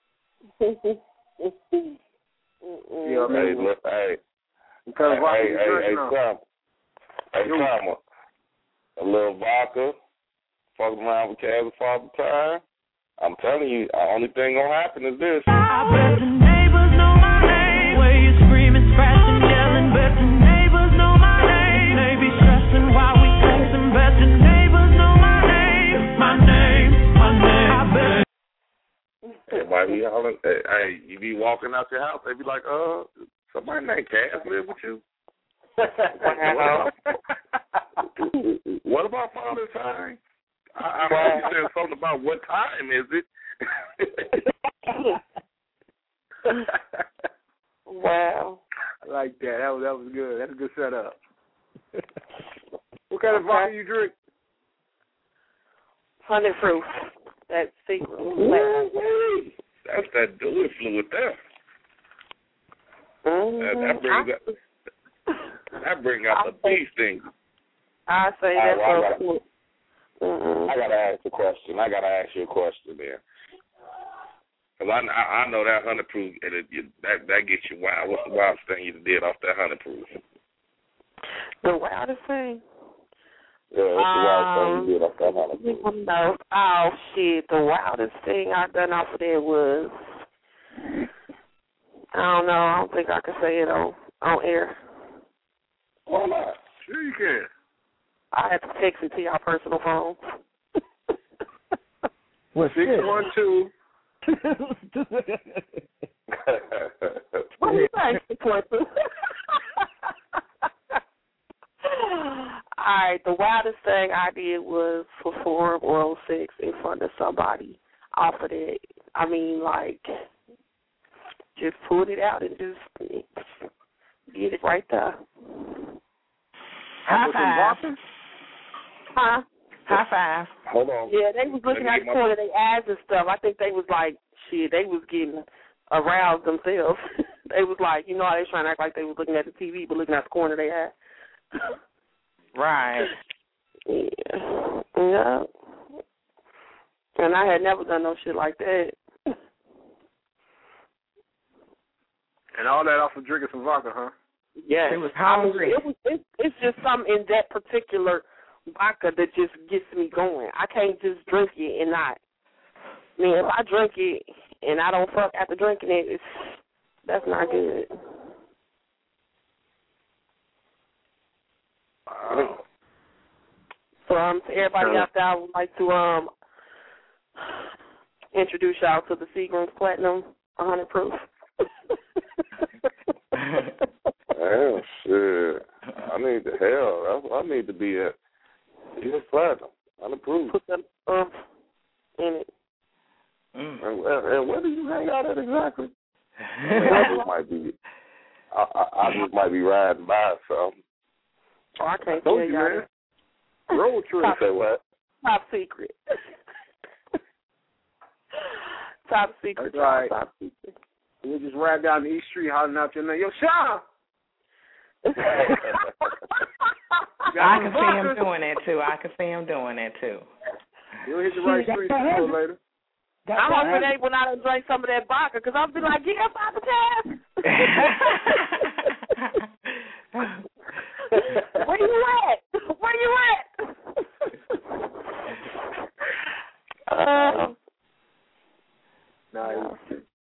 Yeah, I mean, hey, look, hey, because hey, vodka hey, you hey, drink hey, now. Tom, hey, Tom, a little vodka, fucking around with Kaz Father Time. I'm telling you, the only thing gonna happen is this. I bet the neighbors know my name. Where you screaming, scratching, yelling, bet the neighbors know my name. They be stressing while we texting, bet the neighbors know my name. My name, my name. I bet. Everybody be hollering, hey, hey, you be walking out your house, they be like, uh, somebody named Kaz live with you? Wow. What about Father Time? I, I heard you said something about what time is it? Wow. I like that. That was that was good. That's a good setup. What kind of Okay. vodka you drink? Hundred proof. That's secret. Ooh, that's that dewy fluid there. Mm-hmm. That, that brings out, that brings out the beast thing. I say All that's right, well, I so cool. Mm-mm. I gotta ask a question. I gotta ask you a question there, cause I, I, I know that hundred proof and it, you, that that gets you wild. What's the wildest thing you did off that hundred proof? The wildest thing. Yeah, what's the wildest Um, thing you did off that hundred proof? No. Oh shit! The wildest thing I done off of there was I don't know. I don't think I can say it on on air. Why not? Sure you can. I had to text it to your personal phone. What's Six one two. What do you think, Quincy? All right, the wildest thing I did was perform oral sex in front of somebody off of that. I mean, like, just pulled it out and just did it right there. High five. Huh? High five. Hold on. Yeah, they was looking Let at me the get corner of their eyes and stuff. I think they was like, shit, they was getting aroused themselves. They was like, you know how they was trying to act like they was looking at the T V but looking at the corner of their eye. Right. Yeah. Yeah. And I had never done no shit like that. And all that off of drinking some vodka, huh? Yes. It was I mean, hungry. it was, it, it's just something in that particular vodka that just gets me going. I can't just drink it and not. I mean, if I drink it and I don't fuck after drinking it, it's, that's not good. Wow. So um, to everybody out there, I would like to um introduce y'all to the Seagram's Platinum one hundred proof. Hell, shit. I need the hell. That's what I need to be at. It's platinum. Unapproved. Put some umph in it. Mm. And, and, and where do you hang out at exactly? I, mean, I just might be. I, I, I just might be riding by something. Oh, I can't Told tell you, y'all. man. Road trip. Top, Say what? top secret. Top secret. That's right. Top secret. We just ride down the East Street hollering out your name. Yo, Sean! I can see him doing that, too. I can see him doing that, too. You'll hit the right street sooner or later. I hope they went out and drank some of that vodka, because I'll be like, yeah, Papa Taz. Where you at? Where you at? uh, nice.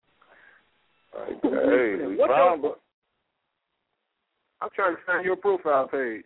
Hey, we found it. I'm trying to find your profile page.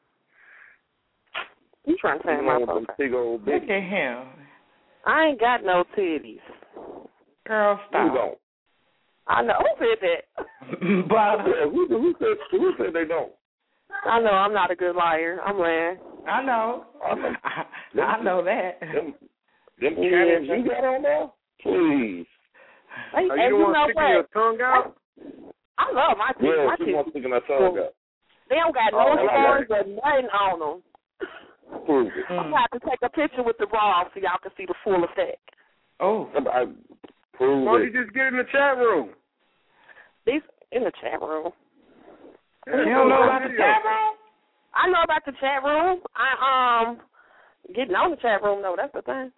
You trying to find my profile? Big old Look at him. I ain't got no titties. Girl, stop. Who don't? I know. Who said that? But yeah, who, who, said, who said they don't? I know. I'm not a good liar. I'm lying. I know. I know, I, I know that. Them, them Yeah. cannons you got on there? Please. Hey, Are and you you the one know sticking what? your tongue out? I love my titties. Yeah, my she titties. wants sticking her tongue out. They don't got no Oh, scars okay. or nothing on them. Prove it. I'm going to have to take a picture with the raw so y'all can see the full effect. Oh. I, prove Why don't it. you just get in the chat room? These in the chat room. You don't know about the chat room? I know about the chat room. I um getting on the chat room though. That's the thing.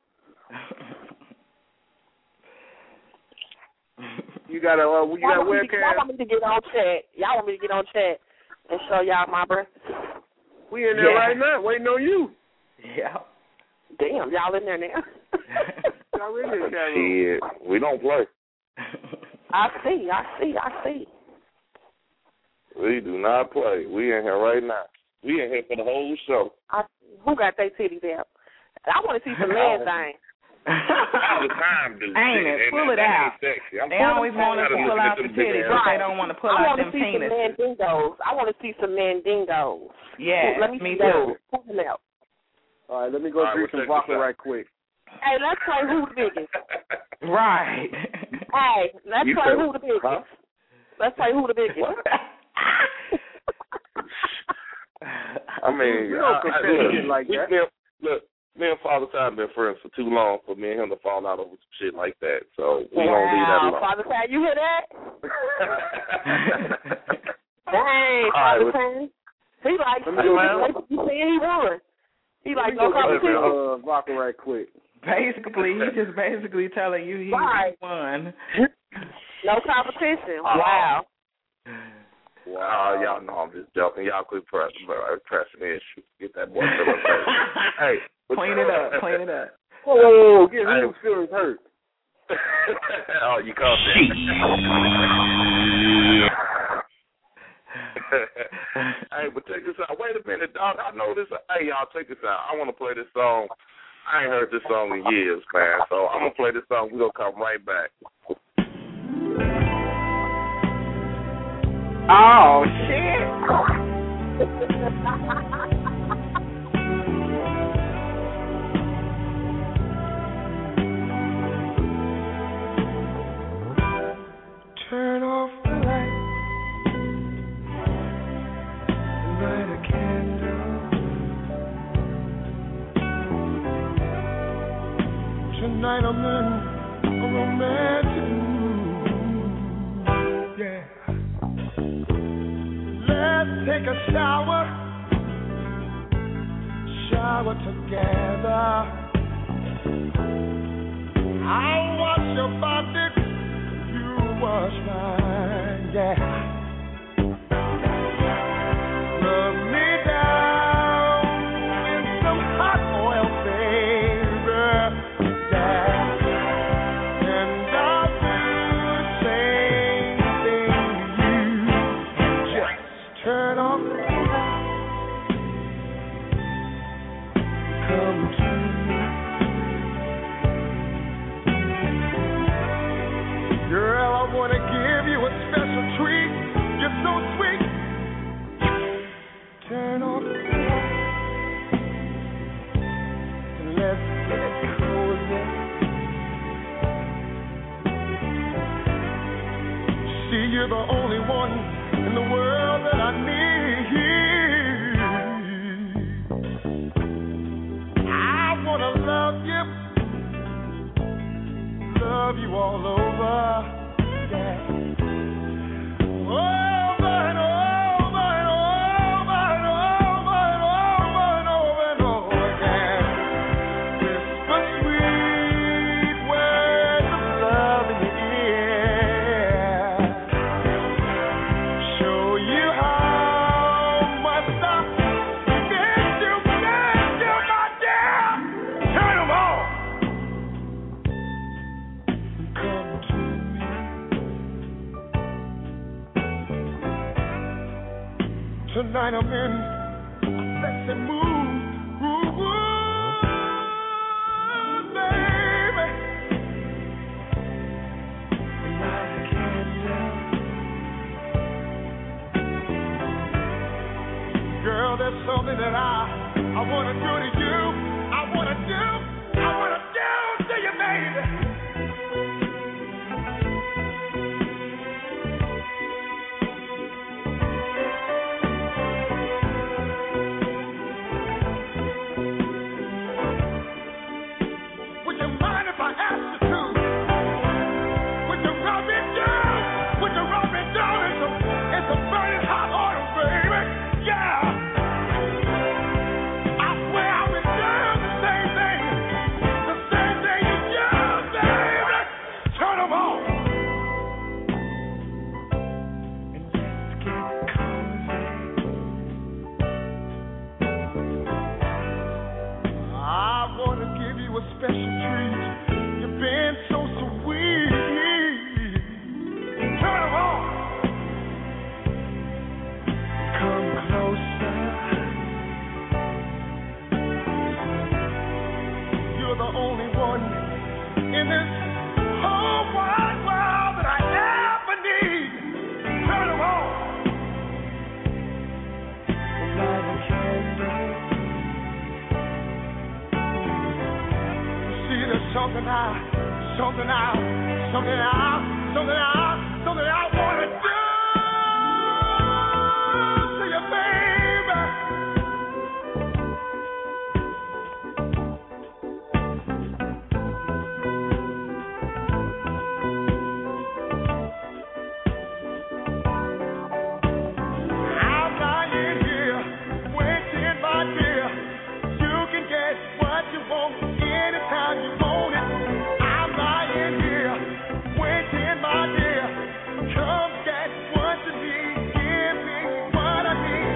You got a uh, you got a Y'all want, me to, y'all webcam? want me to get on chat. Y'all want me to get on chat and show y'all my breath. We in there Yeah. right now, waiting on you. Yeah. Damn, y'all in there now. Y'all in the chat room. Shit, we don't play. I see, I see, I see. We do not play. We in here right now. We in here for the whole show. I, who got their titties out? I want to see some man thing. All the time, dude. Ain't it? Pull it out. They always want us to pull out the titties, but they don't want to pull I out them want to see some penises. mandingos. I want to see some mandingos. Yeah, Let me, me see too. those. Pull them out. All right, let me go All right, drink we'll some check this vodka out. right quick. Hey, let's play who the biggest. Right. Hey, let's You play said- who the biggest. huh? Let's play who the biggest. I mean, We don't I, compare I, look, shit like we, that. Me, look, me and Father Time been friends for too long for me and him to fall out over some shit like that. So we wow. don't leave that alone. Father Time, you hear that? Hey, All right, Father well- Time. He like, Let me he go like, down. he said he won. He like, no Let me go drink competition. some uh, vodka right quick. Basically, he's just basically telling you he Right. won. No competition. Oh. Wow. Wow, y'all know I'm just joking. Y'all quit pressing, pressing the issue. Get that boy feeling hurt. Hey, but- Clean it up. Clean it up. Whoa, whoa, whoa, get Hey. whose feelings hurt? Oh, you caught that. Hey, but check this out. Wait a minute, dog. I know this. Hey, y'all, check this out. I want to play this song. I ain't heard this song in years, man. So I'm going to play this song. We're going to come right back. Oh, shit. Turn off the light, light a candle. Tonight I'm in a romantic mood. Yeah. Let's take a shower, shower together. I'll wash your body, you wash mine, yeah. Rub me down in some hot oil, baby, yeah. And I'll do the same thing to you. Just turn off the light, come to me. Girl, I wanna give you a special treat. You're so sweet. Turn off the light and let's get cozy. See, you're the only one in the world that I need. I wanna love you, love love you all over. Yeah. Over and over and over and over and over and over and over again. Whisper sweet words of love in your ear. Show you how much I miss you, miss you, my dear. Turn 'em on. Come to me. Tonight I'm in sexy mood. Ooh, ooh, baby. Light a candle. Girl, there's something that I I wanna do to you. I wanna do. I wanna do to you, baby. Would you mind if I asked you to? Would you rub it down? Would you rub it down in some, in some burning hot oil, baby? Yeah. I swear I've been doing the same thing. The same thing you do, baby. Turn 'em on. And let's get cozy. I wanna give you a special treat. You've been so sweet. Turn 'em on. Come closer. You're the only one in this whole wide world that I ever need. Turn 'em on. Light a candle. See, there's something I, something I, something I, something I, something I wanna do to you, baby. I'm lying here, waiting, my dear. You can get what you want anytime you want it. I'm lying here, waiting, my dear. Come get what you need, give me what I need.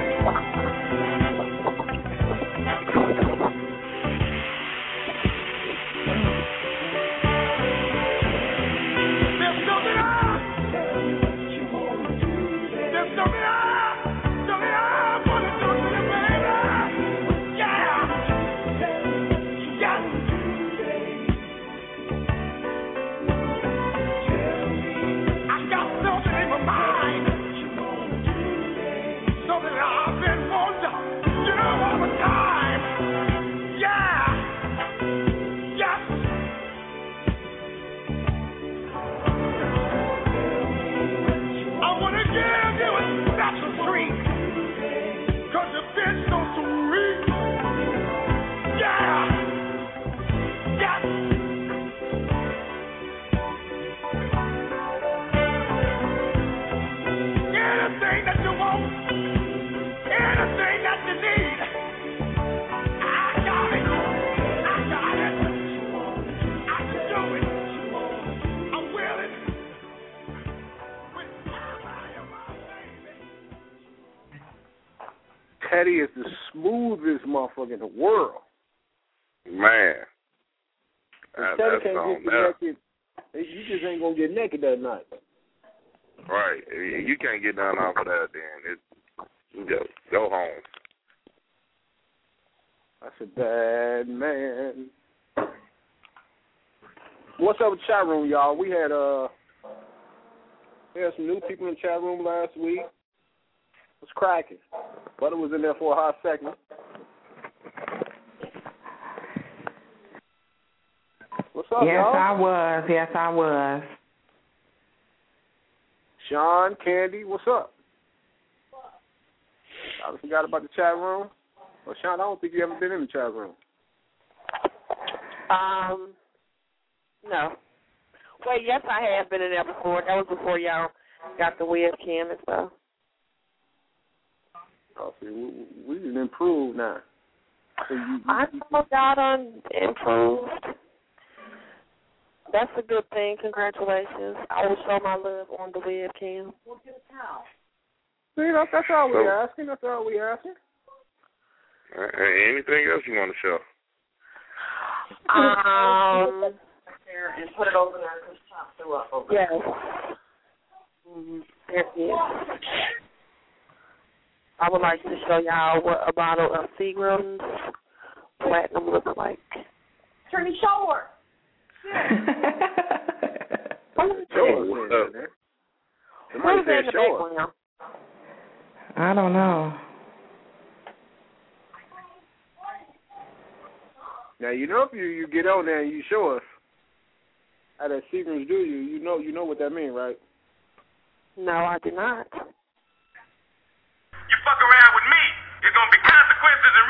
There's something I, there's something I, something I wanna do to you, baby. Yeah, yeah. I got something in my mind, something that I've been wanting to do all the time. Yeah, yeah. I wanna give you a special treat, 'cause you've been so sweet. Yeah, yeah. Anything that you want, anything that you need, I got it. I got it. I can do it. I'm willing. Teddy is the smoothest motherfucker in the world. Man. If That, Teddy that can't song get you there. naked, you just ain't gonna get naked that night. Right. If you can't get down off of that, then it, you go, go home. That's a bad man. What's up with the chat room, y'all? We had uh, we had some new people in the chat room last week. What's cracking? Butter was in there for a hot second. What's up, Yes, y'all? I was. Yes, I was. Sean, Candy, what's up? I forgot about the chat room. Well, Sean, I don't think you ever been in the chat room. Um, no. Wait, yes, I have been in there before. That was before y'all got the webcam and stuff. Oh, see, we, we didn't improve now. So you, you, I know y'all done improved. That's a good thing. Congratulations. I will show my love on the webcam. We'll get a towel. See, that's, that's all we're asking. That's all we're asking. Uh, anything else you want to show? Um, there and put it over there because Chop threw up over yes. there. Mm-hmm. There it is. I would like to show y'all what a bottle of Seagram's Platinum looks like. Turn your shoulder. What is Sure. it? What What is that in the background? I don't know. Now you know if you, you get on there and you show us how that Seagram's do you, you know you know what that means, right? No, I do not. You fuck around with me, it's gonna be consequences and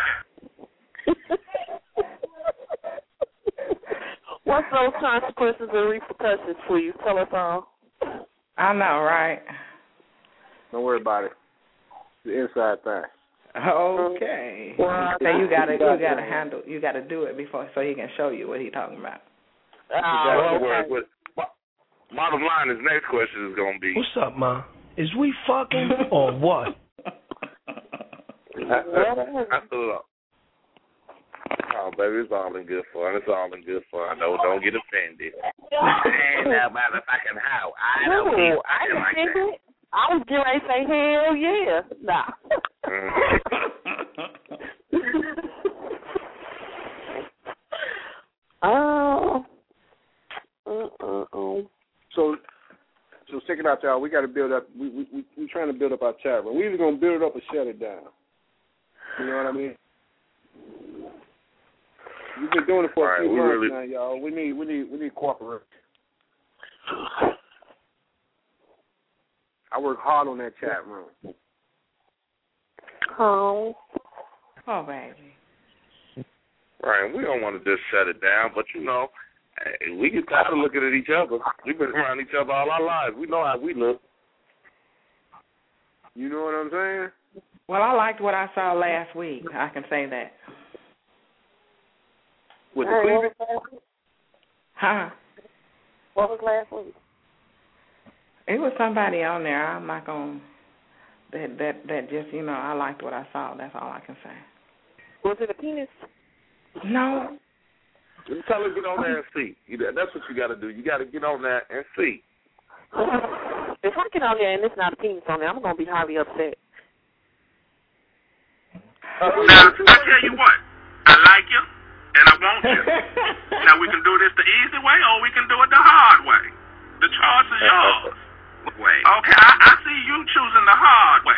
repercussions. What's those consequences and repercussions, please? Tell us all. I know, right? Don't worry about it. It's the inside thing. Okay. Well, so you gotta you gotta handle you gotta do it before so he can show you what he's talking about. Oh, okay. okay. What, what, bottom line, his next question is gonna be. What's up, Ma? Is we fucking or what? I, I, I stood up. Oh, baby, it's all in good fun. It's all in good fun. No, don't get offended. Ain't no motherfucking how. I don't Ooh, keep I like think that. it. I was getting ready to say, hell yeah. Nah. Oh. Uh-uh-uh. So, so check it out, y'all. We got to build up. We we we we trying to build up our chat room. We either gonna build it up or shut it down. You know what I mean? We've been doing it for All a few right, we months really... now, y'all. We need we need we need cooperation. I work hard on that chat room. Oh. Oh, baby. Right, we don't want to just shut it down, but you know, hey, we get tired of looking at each other. We've been around each other all our lives. We know how we look. You know what I'm saying? Well, I liked what I saw last week. I can say that. With Hey, the what Cleveland? was last week? Huh? What was last week? It was somebody on there. I'm not gonna that that that just you know I liked what I saw. That's all I can say. Was it a penis? No. Just tell her to get on there and see. You, that's what you got to do. You got to get on there and see. If I get on there and it's not a penis on there, I'm gonna be highly upset. Now, I tell you what, I like you and I want you. Now, we can do this the easy way or we can do it the hard way. The choice is yours. Way. Okay, I, I see you choosing the hard way.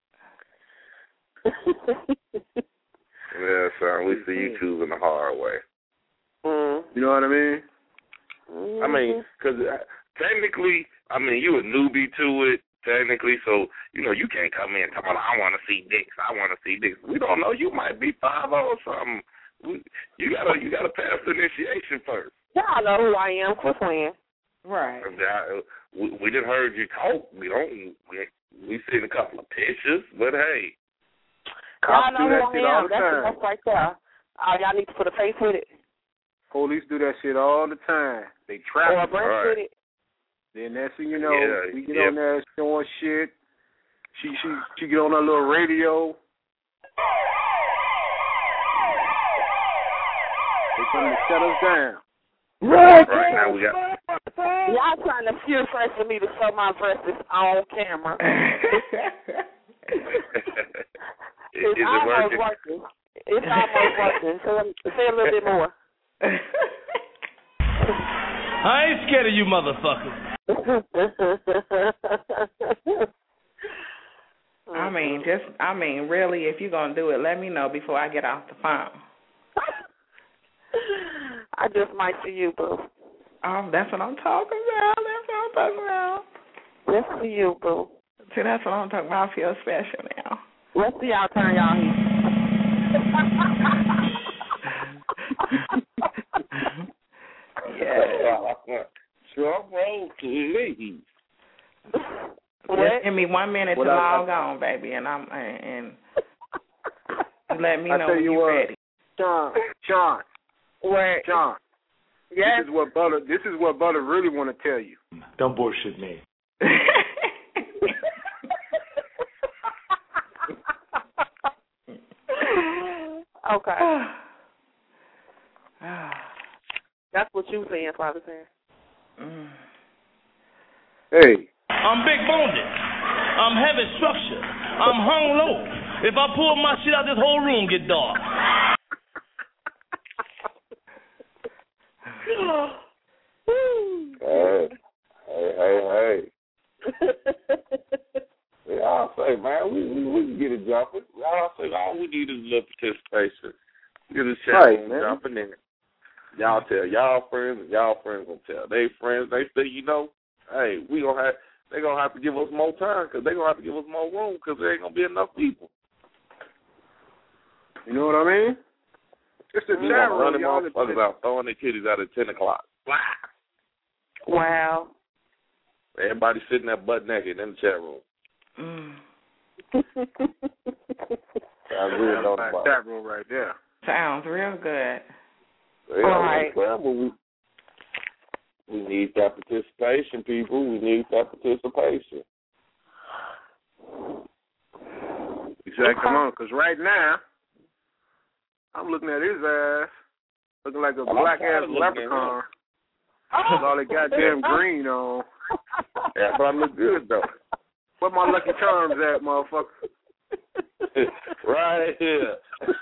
Yeah, son, we see you choosing the hard way. Mm. You know what I mean? Mm-hmm. I mean, because technically, I mean, you a newbie to it, technically, so, you know, you can't come in and talk about, I want to see dicks, I want to see dicks. We don't know. You might be five or something. We, you got to you gotta pass the initiation first. Y'all know who I am. Quit playing. Right. We, we just heard you talk. We don't, we, we seen a couple of pictures, but hey. Y'all know do that who shit I all am. the That's time. enough right there. Uh, y'all need to put a face with it. Police do that shit all the time. They trap Or a you. breast Right. with it. Then next thing you know, Yeah, we get yeah. on there showing shit. She she she get on her little radio. They come to shut us down. Right, right now we got. Y'all trying to fear pressure me to show my breasts on camera. Is, It's is it almost working? working. It's almost working. So say a little bit more. I ain't scared of you motherfuckers. I mean, just I mean, really, if you're gonna do it, let me know before I get off the phone. I just might see you, boo. Oh, that's what I'm talking about. That's what I'm talking about. Let's see you, boo. See, that's what I'm talking about. I feel special now. Let's see y'all turn y'all heat. Yeah. drum roll, please. Just give me one minute what to I, log on, baby, and I'm and, and let me I know tell when you you're what, ready. Sean, Sean, What? Sean. Yes. This is what Butter. This is what Butter really want to tell you. Don't bullshit me. Okay. That's what you saying, Father saying. Hey. I'm big boned. I'm heavy structure. I'm hung low. If I pull my shit out, this whole room get dark. Hey, hey, hey, hey. Y'all say, man, we, we we can get it jumping. Y'all say all we need is a little participation. Get a chat Right, room man. jumping in. Y'all tell y'all friends, and y'all friends gonna tell they friends. They say, you know, hey, we gonna have. They gonna have to give us more time because they gonna have to give us more room because there ain't gonna be enough people. You know what I mean? It's the We chat gonna room, run them y'all. motherfuckers out throwing their kitties out at ten o'clock. Wow. Everybody sitting there butt naked in the chat room. Mm. Sounds good on the That's bottom. chat room right there. Sounds real good. Yeah, All right. well, we, we need that participation, people. We need that participation. You say, come on, because right now, I'm looking at his ass, looking like a I'm black-ass looking at leprechaun. With all that goddamn green on. Yeah, but I look good, though. Where my Lucky Charms at, motherfucker? Right here.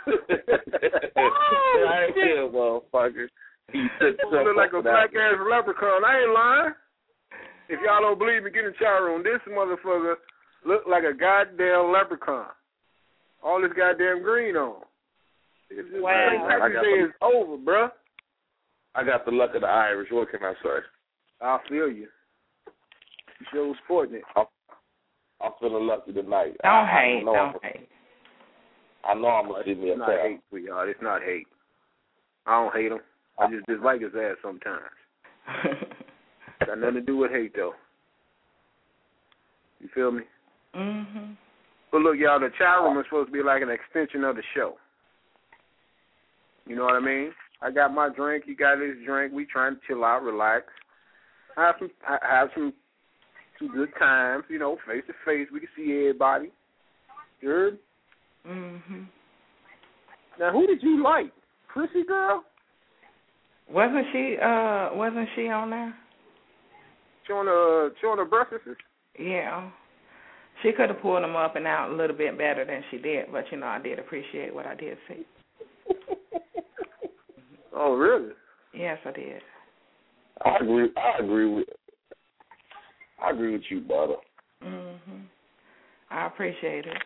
Right here, motherfucker. He You look like a black-ass leprechaun. I ain't lying. If y'all don't believe me, get in the chat room. This motherfucker look like a goddamn leprechaun. All this goddamn green on. Wow. Like this day is over, bruh. I got the luck of the Irish. What can I say? I feel you. You sure sporting it. I'm, I'm feeling lucky tonight. Don't I, hate. I know Don't I'm, hate. I know I'm going to see me a It's not towel. hate, sweetheart. It's not hate. I don't hate him. I just dislike his ass sometimes. Got nothing to do with hate, though. You feel me? Mhm. But look, y'all, the chat room is supposed to be like an extension of the show. You know what I mean? I got my drink. You got his drink. We trying to chill out, relax, have some, have some, some good times. You know, face to face. We can see everybody. You heard? Mhm. Now, who did you like? Prissy girl? Wasn't she? Uh, wasn't she on there? Showing her, showing her breasts? Yeah. She could have pulled them up and out a little bit better than she did, but you know, I did appreciate what I did see. Oh, really? Yes, I did. I agree. I agree with. I agree with you, brother. Mhm. I appreciate it.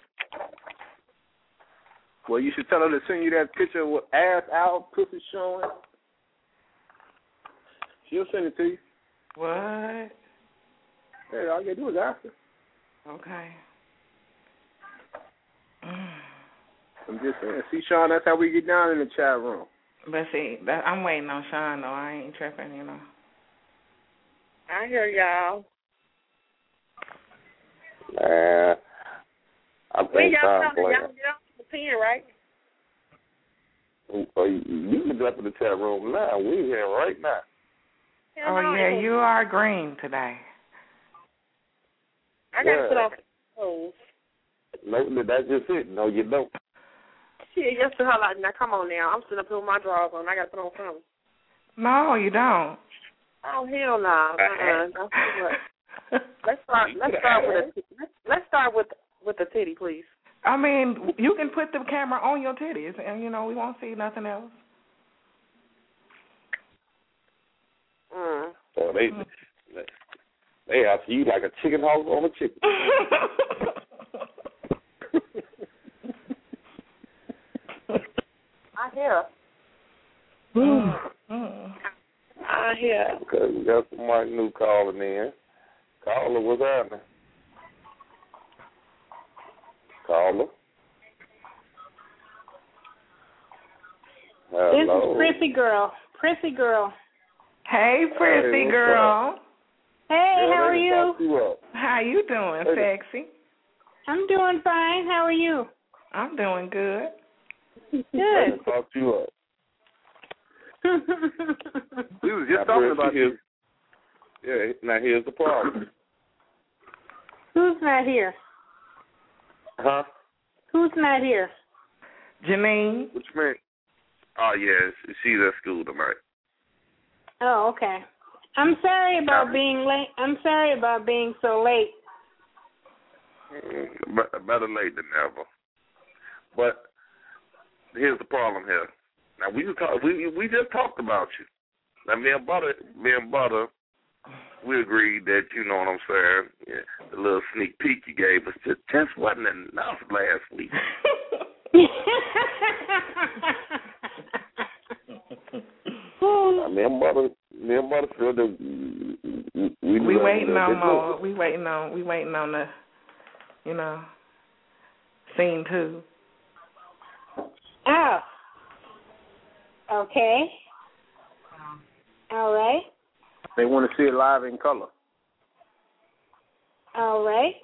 Well, you should tell her to send you that picture with ass out, pussy showing. She'll send it to you. What? Hey, all you gotta do is ask her. Okay. I'm just saying. See, Sean, that's how we get down in the chat room. But see, that, I'm waiting on Sean though. I ain't tripping, you know. I hear y'all. Man, I We think got I'm something. playing. Y'all get off the pen, right? Oh, you, you can jump in the chat room now. We here right now. Hell Oh no, yeah, I ain't you are green today. I gotta Yeah. put off the clothes. No, that's just it. No, you don't. Shit, just to her like, now come on now. I'm sitting up here with my drawers on. I gotta put on something. No, you don't. Oh hell no. Uh-uh. That's too much. Let's start. Let's start with a. Let's, let's start with with the titty, please. I mean, you can put the camera on your titties, and you know we won't see nothing else. Mm. So they, they they after you like a chicken hog on a chicken. I hear. Mm. Mm. I hear. Okay, we got somebody new calling in. Caller, what's happening? Caller. This Hello. is Prissy Girl. Prissy Girl. Hey, Prissy Hey, what's girl. up? Hey, yeah, how are you? you How you doing, hey. sexy? I'm doing fine. How are you? I'm doing good. Good. Talk you up. We was just talking about you. Yeah, now here's the problem. Who's not here? Huh? Who's not here? Janine. What you mean? Oh, yeah, she's at school tonight. Oh, okay. I'm sorry about being late. I'm sorry about being so late. Mm, better late than never. But here's the problem here. Now we just talk, we we just talked about you. Now me and Butter, me and Butter, we agreed that you know what I'm saying. Yeah, the little sneak peek you gave us just, just wasn't enough last week. Me and Butter, me and Butter feel that we, we, we waiting on more. We waiting on. We waiting on the, you know, scene two. Oh. Okay. All right. They want to see it live in color. All right.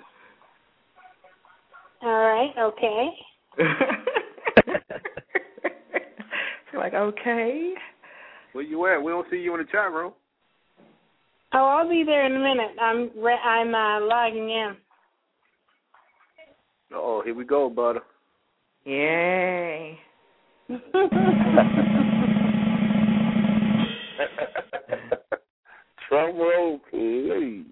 All right. Okay. You're like, okay. Where you at? We don't see you in the chat room. Oh, I'll be there in a minute. I'm re- I'm uh, logging in. Oh, here we go, Butter. Yay. Drum roll, please.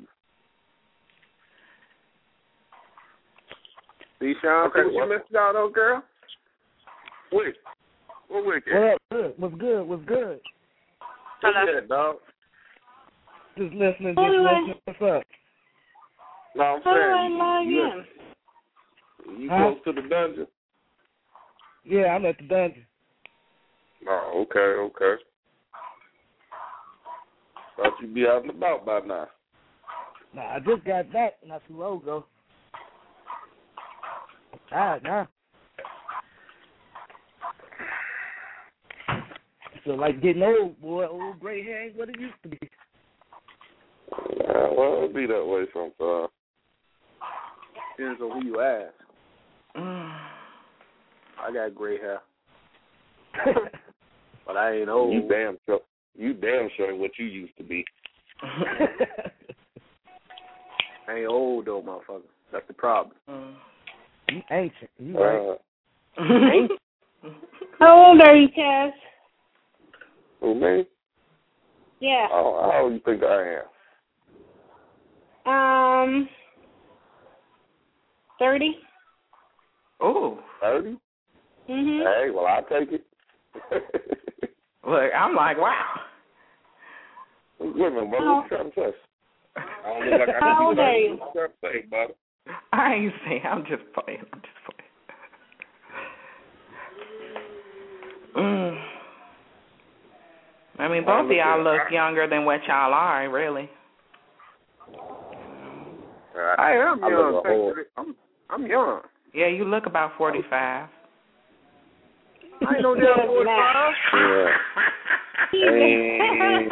See, Sean, okay, what you missed out on, girl? Wait. What wicked? What up? Good. What's good? What's good? What's good, dog? Just listening. Just How do I- listening. What's up? No, I'm How do I saying. log you, in? You Huh? close to the dungeon? Yeah, I'm at the dungeon. Oh, okay, okay. Thought you'd be out and about by now. Nah, I just got back not too long ago. I'm tired now. I feel like getting old, boy. Old gray hair ain't what it used to be. Yeah, well, it'll be that way sometimes. Depends on who you ask. I got gray hair. But I ain't old. You damn sure. You damn sure what you used to be. I ain't old though, motherfucker. That's the problem. You ancient. You right. Uh, ancient. How old are you, Kaz? who, me? Yeah. Oh, how old you think I am? Um. Thirty. Oh. thirty? Mhm. Hey, well, I'll take it. Look, I'm like, wow. Wait a minute, brother. What you trying to say? I don't look like I How can old do are you? What you trying to say, brother? I ain't saying. I'm just playing. I'm just playing. Mm. I mean, both of y'all look younger than what y'all are, really. I am I young. look a whole- I'm I'm young. Yeah, you look about forty-five. I ain't no damn forty-five. Yeah. Hey.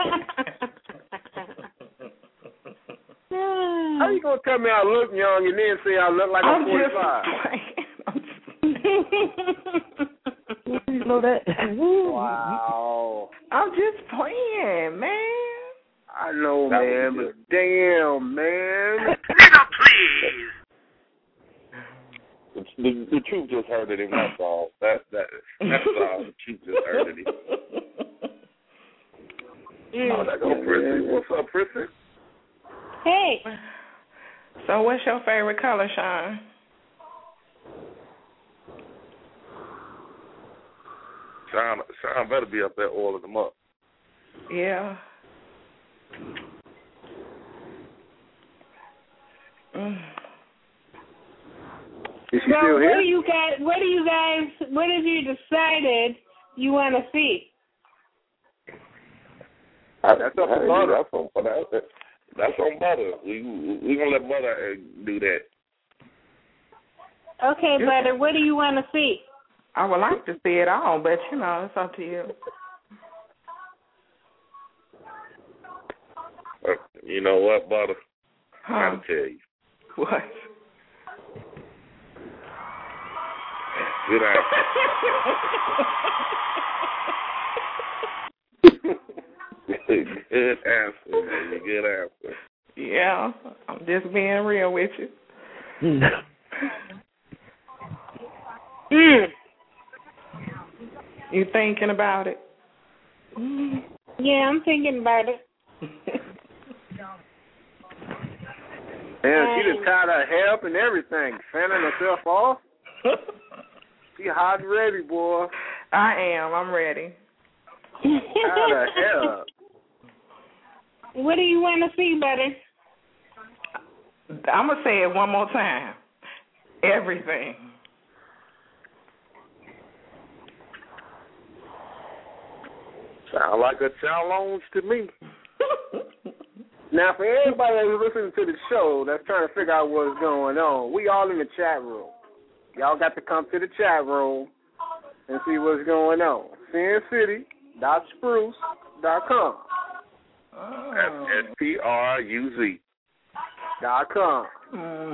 How you gonna tell me I look young and then say I look like I'm, I'm forty-five? just You know that? Wow. I'm just playing, man. I know, That man, was but damn, man. Nigga, please. The, the, the truth just hurted him, that's all. That, that, that's all. The truth just hurted him. Oh, there go Prissy. What's up, Prissy? Hey. So what's your favorite color, Sean? Sean, Sean better be up there oiling them up. Yeah. Mm. Is she So still what here? do you guys? What do you guys? What have you decided you want to see? That's up to Butter. That's on, that's, that's on Butter. We we gonna let Butter do that. Okay, Yeah. Butter. What do you want to see? I would like to see it all, but you know, it's up to you. Uh, You know what, Butter? Huh? I gotta tell you. What? Good answer. Good answer, baby. Good answer. Yeah, I'm just being real with you. Mm. You thinking about it? Yeah, I'm thinking about it. Damn, she just tied her hair up and everything, fanning herself off. She hot and ready, boy. I am. I'm ready. Tied her hair up. What do you want to see, buddy? I'm gonna say it one more time. Everything. Sound like a challenge to me. Now, for everybody that's listening to the show that's trying to figure out what's going on, we all in the chat room. Y'all got to come to the chat room and see what's going on. sin city dot spruce dot com. That's S P R U Z. Dot com. Mm.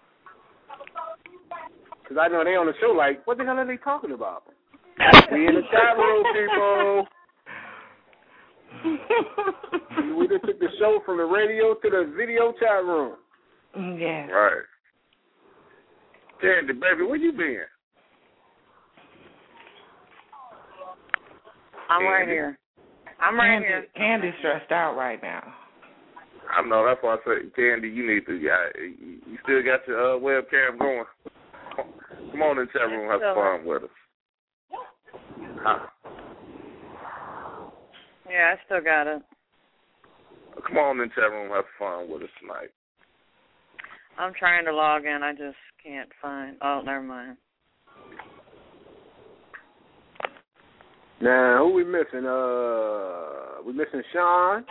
Because I know they on the show like, what the hell are they talking about? We in the chat room, people. We just took the show from the radio to the video chat room. Yeah. Right. Candy, baby, where you been? I'm right here. I'm right Candy, here. Candy's stressed out right now. I know, that's why I said, Candy, you need to, yeah, you still got your uh, webcam going. Come on in the chat room, have some fun with us. Huh? Yeah, I still got it. Come on in the chat room, have fun with us tonight. I'm trying to log in. I just can't find. Oh, never mind. Now, who we missing? Uh, we missing Sean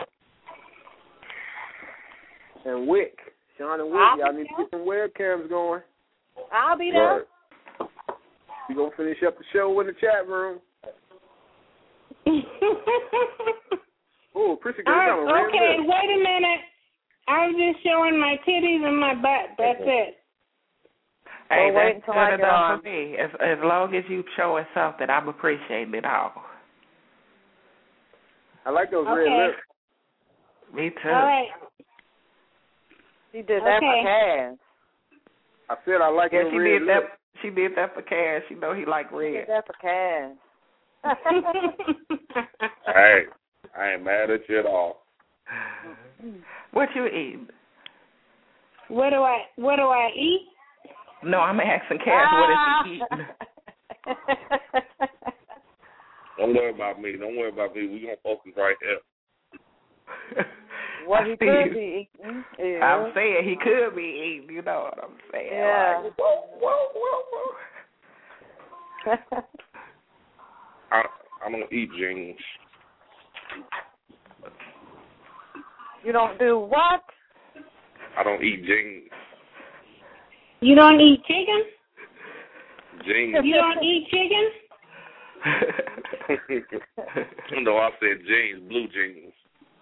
and Wick. Sean and Wick, I'll y'all need to get some webcams going. I'll be there. We gonna finish up the show in the chat room. Oh, Prissy, Uh, got a okay, wait a minute. I'm just showing my titties and my butt. That's it. Hey, Well, wait that's until good I get enough on. for me. As, as long as you show us something, I'm appreciating it all. I like those Okay. red lips. Me too. All right. She did that Okay. for Cass. I said I like Yeah, those she red did lips. that. She did that for Cash. She know he like She did red. that for Cass. Hey, I ain't mad at you at all. What you eating? What do I What do I eat? No, I'm asking Cash what is he eating. Don't worry about me. Don't worry about me. We gonna focus right here. What he I could see be eating is. I'm saying he could be eating. You know what I'm saying? Yeah. Like, whoa, whoa, whoa, whoa. I, I'm gonna eat jeans. You don't do what? I don't eat jeans. You don't eat chicken? Jeans. You don't eat chicken? No, I said jeans, blue jeans.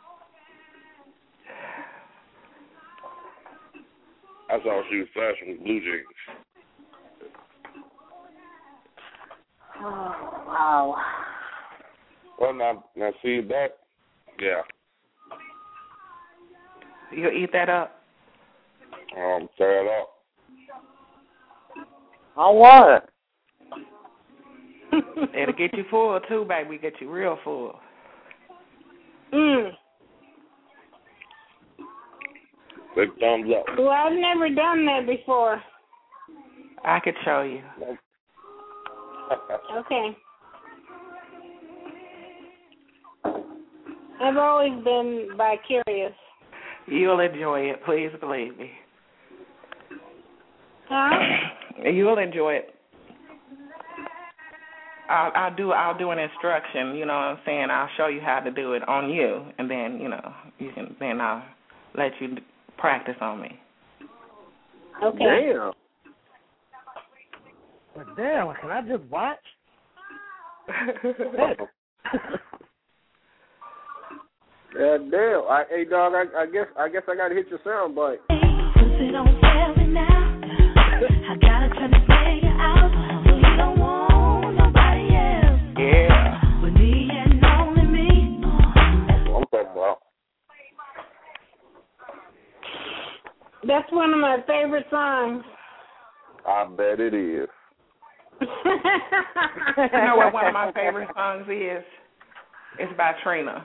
That's all she was flashing with blue jeans. Oh, wow. Well, now, now see that? Yeah. You eat that up? Um, tear it up. I want it. It'll get you full too, baby. Get you real full. Mm. Big thumbs up. Well, I've never done that before. I could show you. Okay. I've always been bi-curious. You'll enjoy it. Please believe me. Huh? You'll enjoy it. I'll, I'll do. I'll do an instruction. You know what I'm saying? I'll show you how to do it on you, and then you know you can. Then I'll let you d- practice on me. Okay. Damn. But damn, can I just watch? Yeah, damn. I, hey, dog. I, I guess. I guess I gotta hit your sound bite. Pussy don't fail me now. I gotta turn this nigga out. So you don't want nobody else. Yeah. But me and only me. I'm talking about. That's one of my favorite songs. I bet it is. You know what one of my favorite songs is? It's by Trina.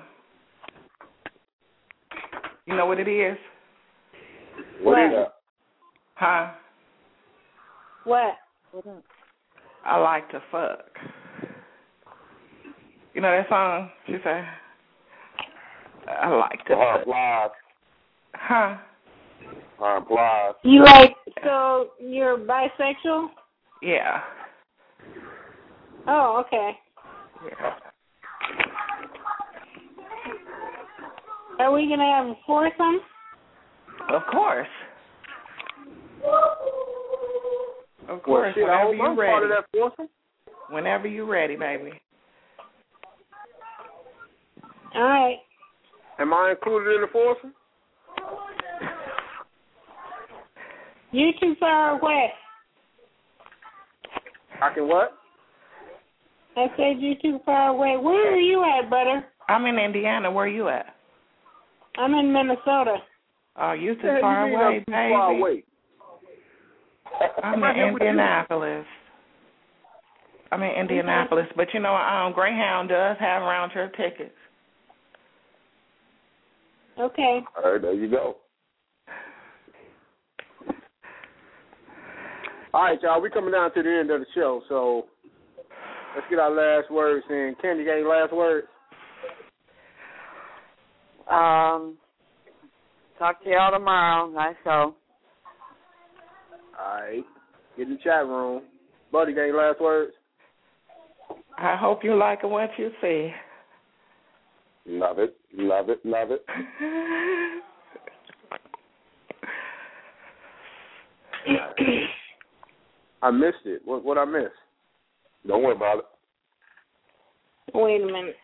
You know what it is? What is that? Huh? What? I like to fuck. You know that song? She said, I like to Her fuck. implies. Huh? Her implies. You like, so you're bisexual? Yeah. Oh, okay. Yeah. Are we going to have a foursome? Of course. Of Well, course. shit, I Whenever hope you're I'm part of ready. that foursome. Whenever you're ready, baby. All right. Am I included in the foursome? You too far away. I can what? I said you too far away. Where are you at, Butter? I'm in Indiana. Where are you at? I'm in Minnesota. Oh, you too Yeah, far you mean away, I'm too baby. far away. I'm right in here with you. Indianapolis. I'm in Indianapolis, but you know, um, Greyhound does have round trip tickets. Okay. All right, there you go. All right, y'all. We coming down to the end of the show, so let's get our last words in. Candy, got any last words? Um, talk to y'all tomorrow. Nice show. All right. Get in the chat room. Buddy, got any last words? I hope you like what you see. Love it, love it, love it. I missed it. What what I miss? Don't worry about it. Wait a minute.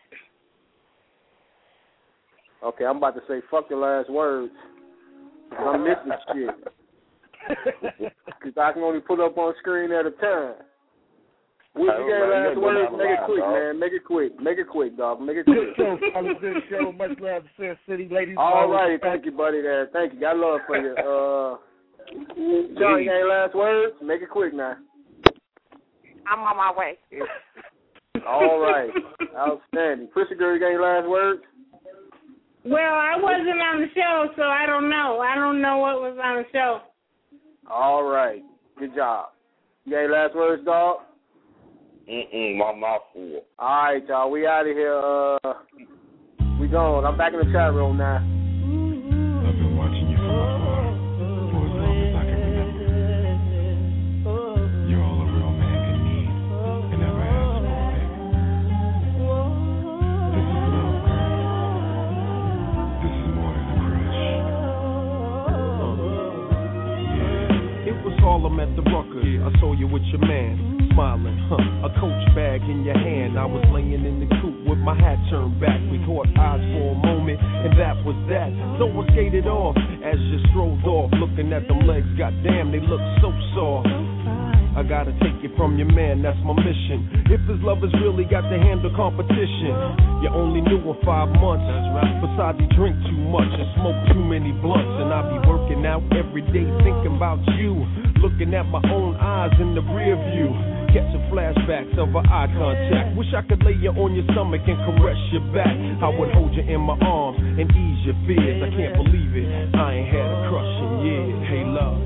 Okay, I'm about to say fuck your last words. I'm missing shit. Because I can only put up on screen at a time. What's your last words? Make it quick, man. Make it quick. Make it quick, dog. Make it quick. Good show, fellas. Good show. Much love to Sin City, ladies. All right. Thank you, buddy. There. Thank you. Got love for you. Uh, John, you got any last words? Make it quick now. I'm on my way. All right. Outstanding. Chrissy girl, you got any last words? Well, I wasn't on the show, so I don't know. I don't know what was on the show. All right. Good job. You got any last words, dog? Mm-mm, my mouth full. All right, y'all. We out of here. Uh, we gone. I'm back in the chat room now. I've been watching you from afar for as long as I can remember. You're all a real man can need and never ask for, baby. This is love, girl. This is more than a crush. Yeah. It was Harlem at the Rucker. I saw you with your man. Smiling, huh? A coach bag in your hand. I was laying in the coop with my hat turned back. We caught eyes for a moment, and that was that. So I skated off as you strolled off, looking at them legs. Goddamn, they look so soft. I gotta take it from your man, that's my mission. If his love has really got to handle competition, you only knew him five months. Besides, he drink too much and smoke too many blunts. And I be working out every day thinking about you, looking at my own eyes in the rear view, catching flashbacks of our eye contact. Wish I could lay you on your stomach and caress your back. I would hold you in my arms and ease your fears. I can't believe it, I ain't had a crush in years. Hey, love.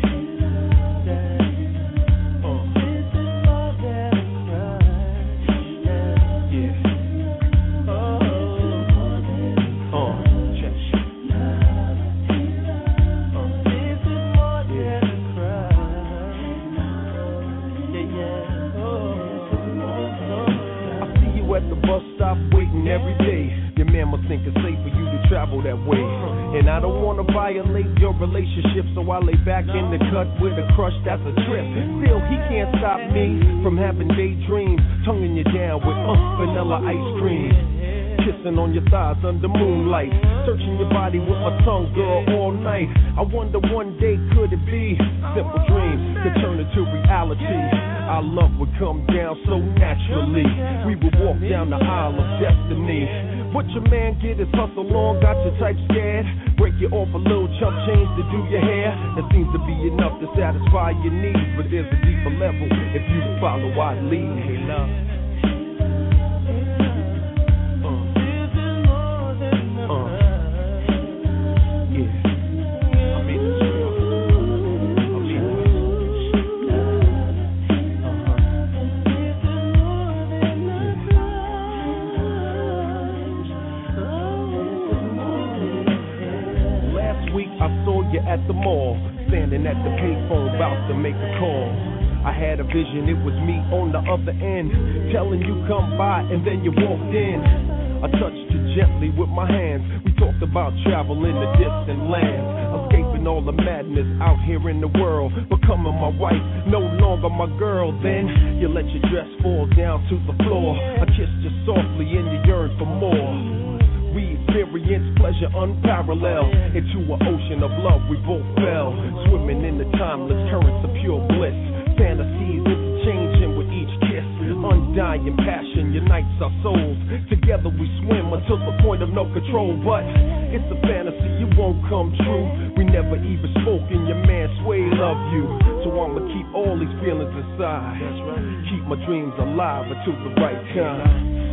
Every day, your man must think it's safe for you to travel that way. And I don't want to violate your relationship, so I lay back in the cut with a crush that's a trip. Still, he can't stop me from having daydreams, tonguing you down with uh, vanilla ice cream. kissing on your thighs under moonlight, searching your body with my tongue, girl, all night. I wonder one day could it be simple dreams could turn into reality. Our love would come down so naturally. We would walk down the aisle of destiny. But your man get his hustle on, got your type scared. Break you off a little chump change to do your hair. That seems to be enough to satisfy your needs. But there's a deeper level if you follow our lead. Hey, love. At the mall, standing at the payphone, about to make a call. I had a vision, it was me on the other end, telling you come by, and then you walked in. I touched you gently with my hands. We talked about travel in the distant lands, escaping all the madness out here in the world, becoming my wife, no longer my girl. Then you let your dress fall down to the floor. I kissed you softly and you yearned for more. We experienced pleasure unparalleled. Into an ocean of love we both fell, swimming in the timeless currents of pure bliss. Fantasies interchanging with each kiss. Undying passion unites our souls. Together we swim until the point of no control. But it's a fantasy, it won't come true. We never even spoke and your man Sway love you. So I'ma keep all these feelings inside. Keep my dreams alive until the right time.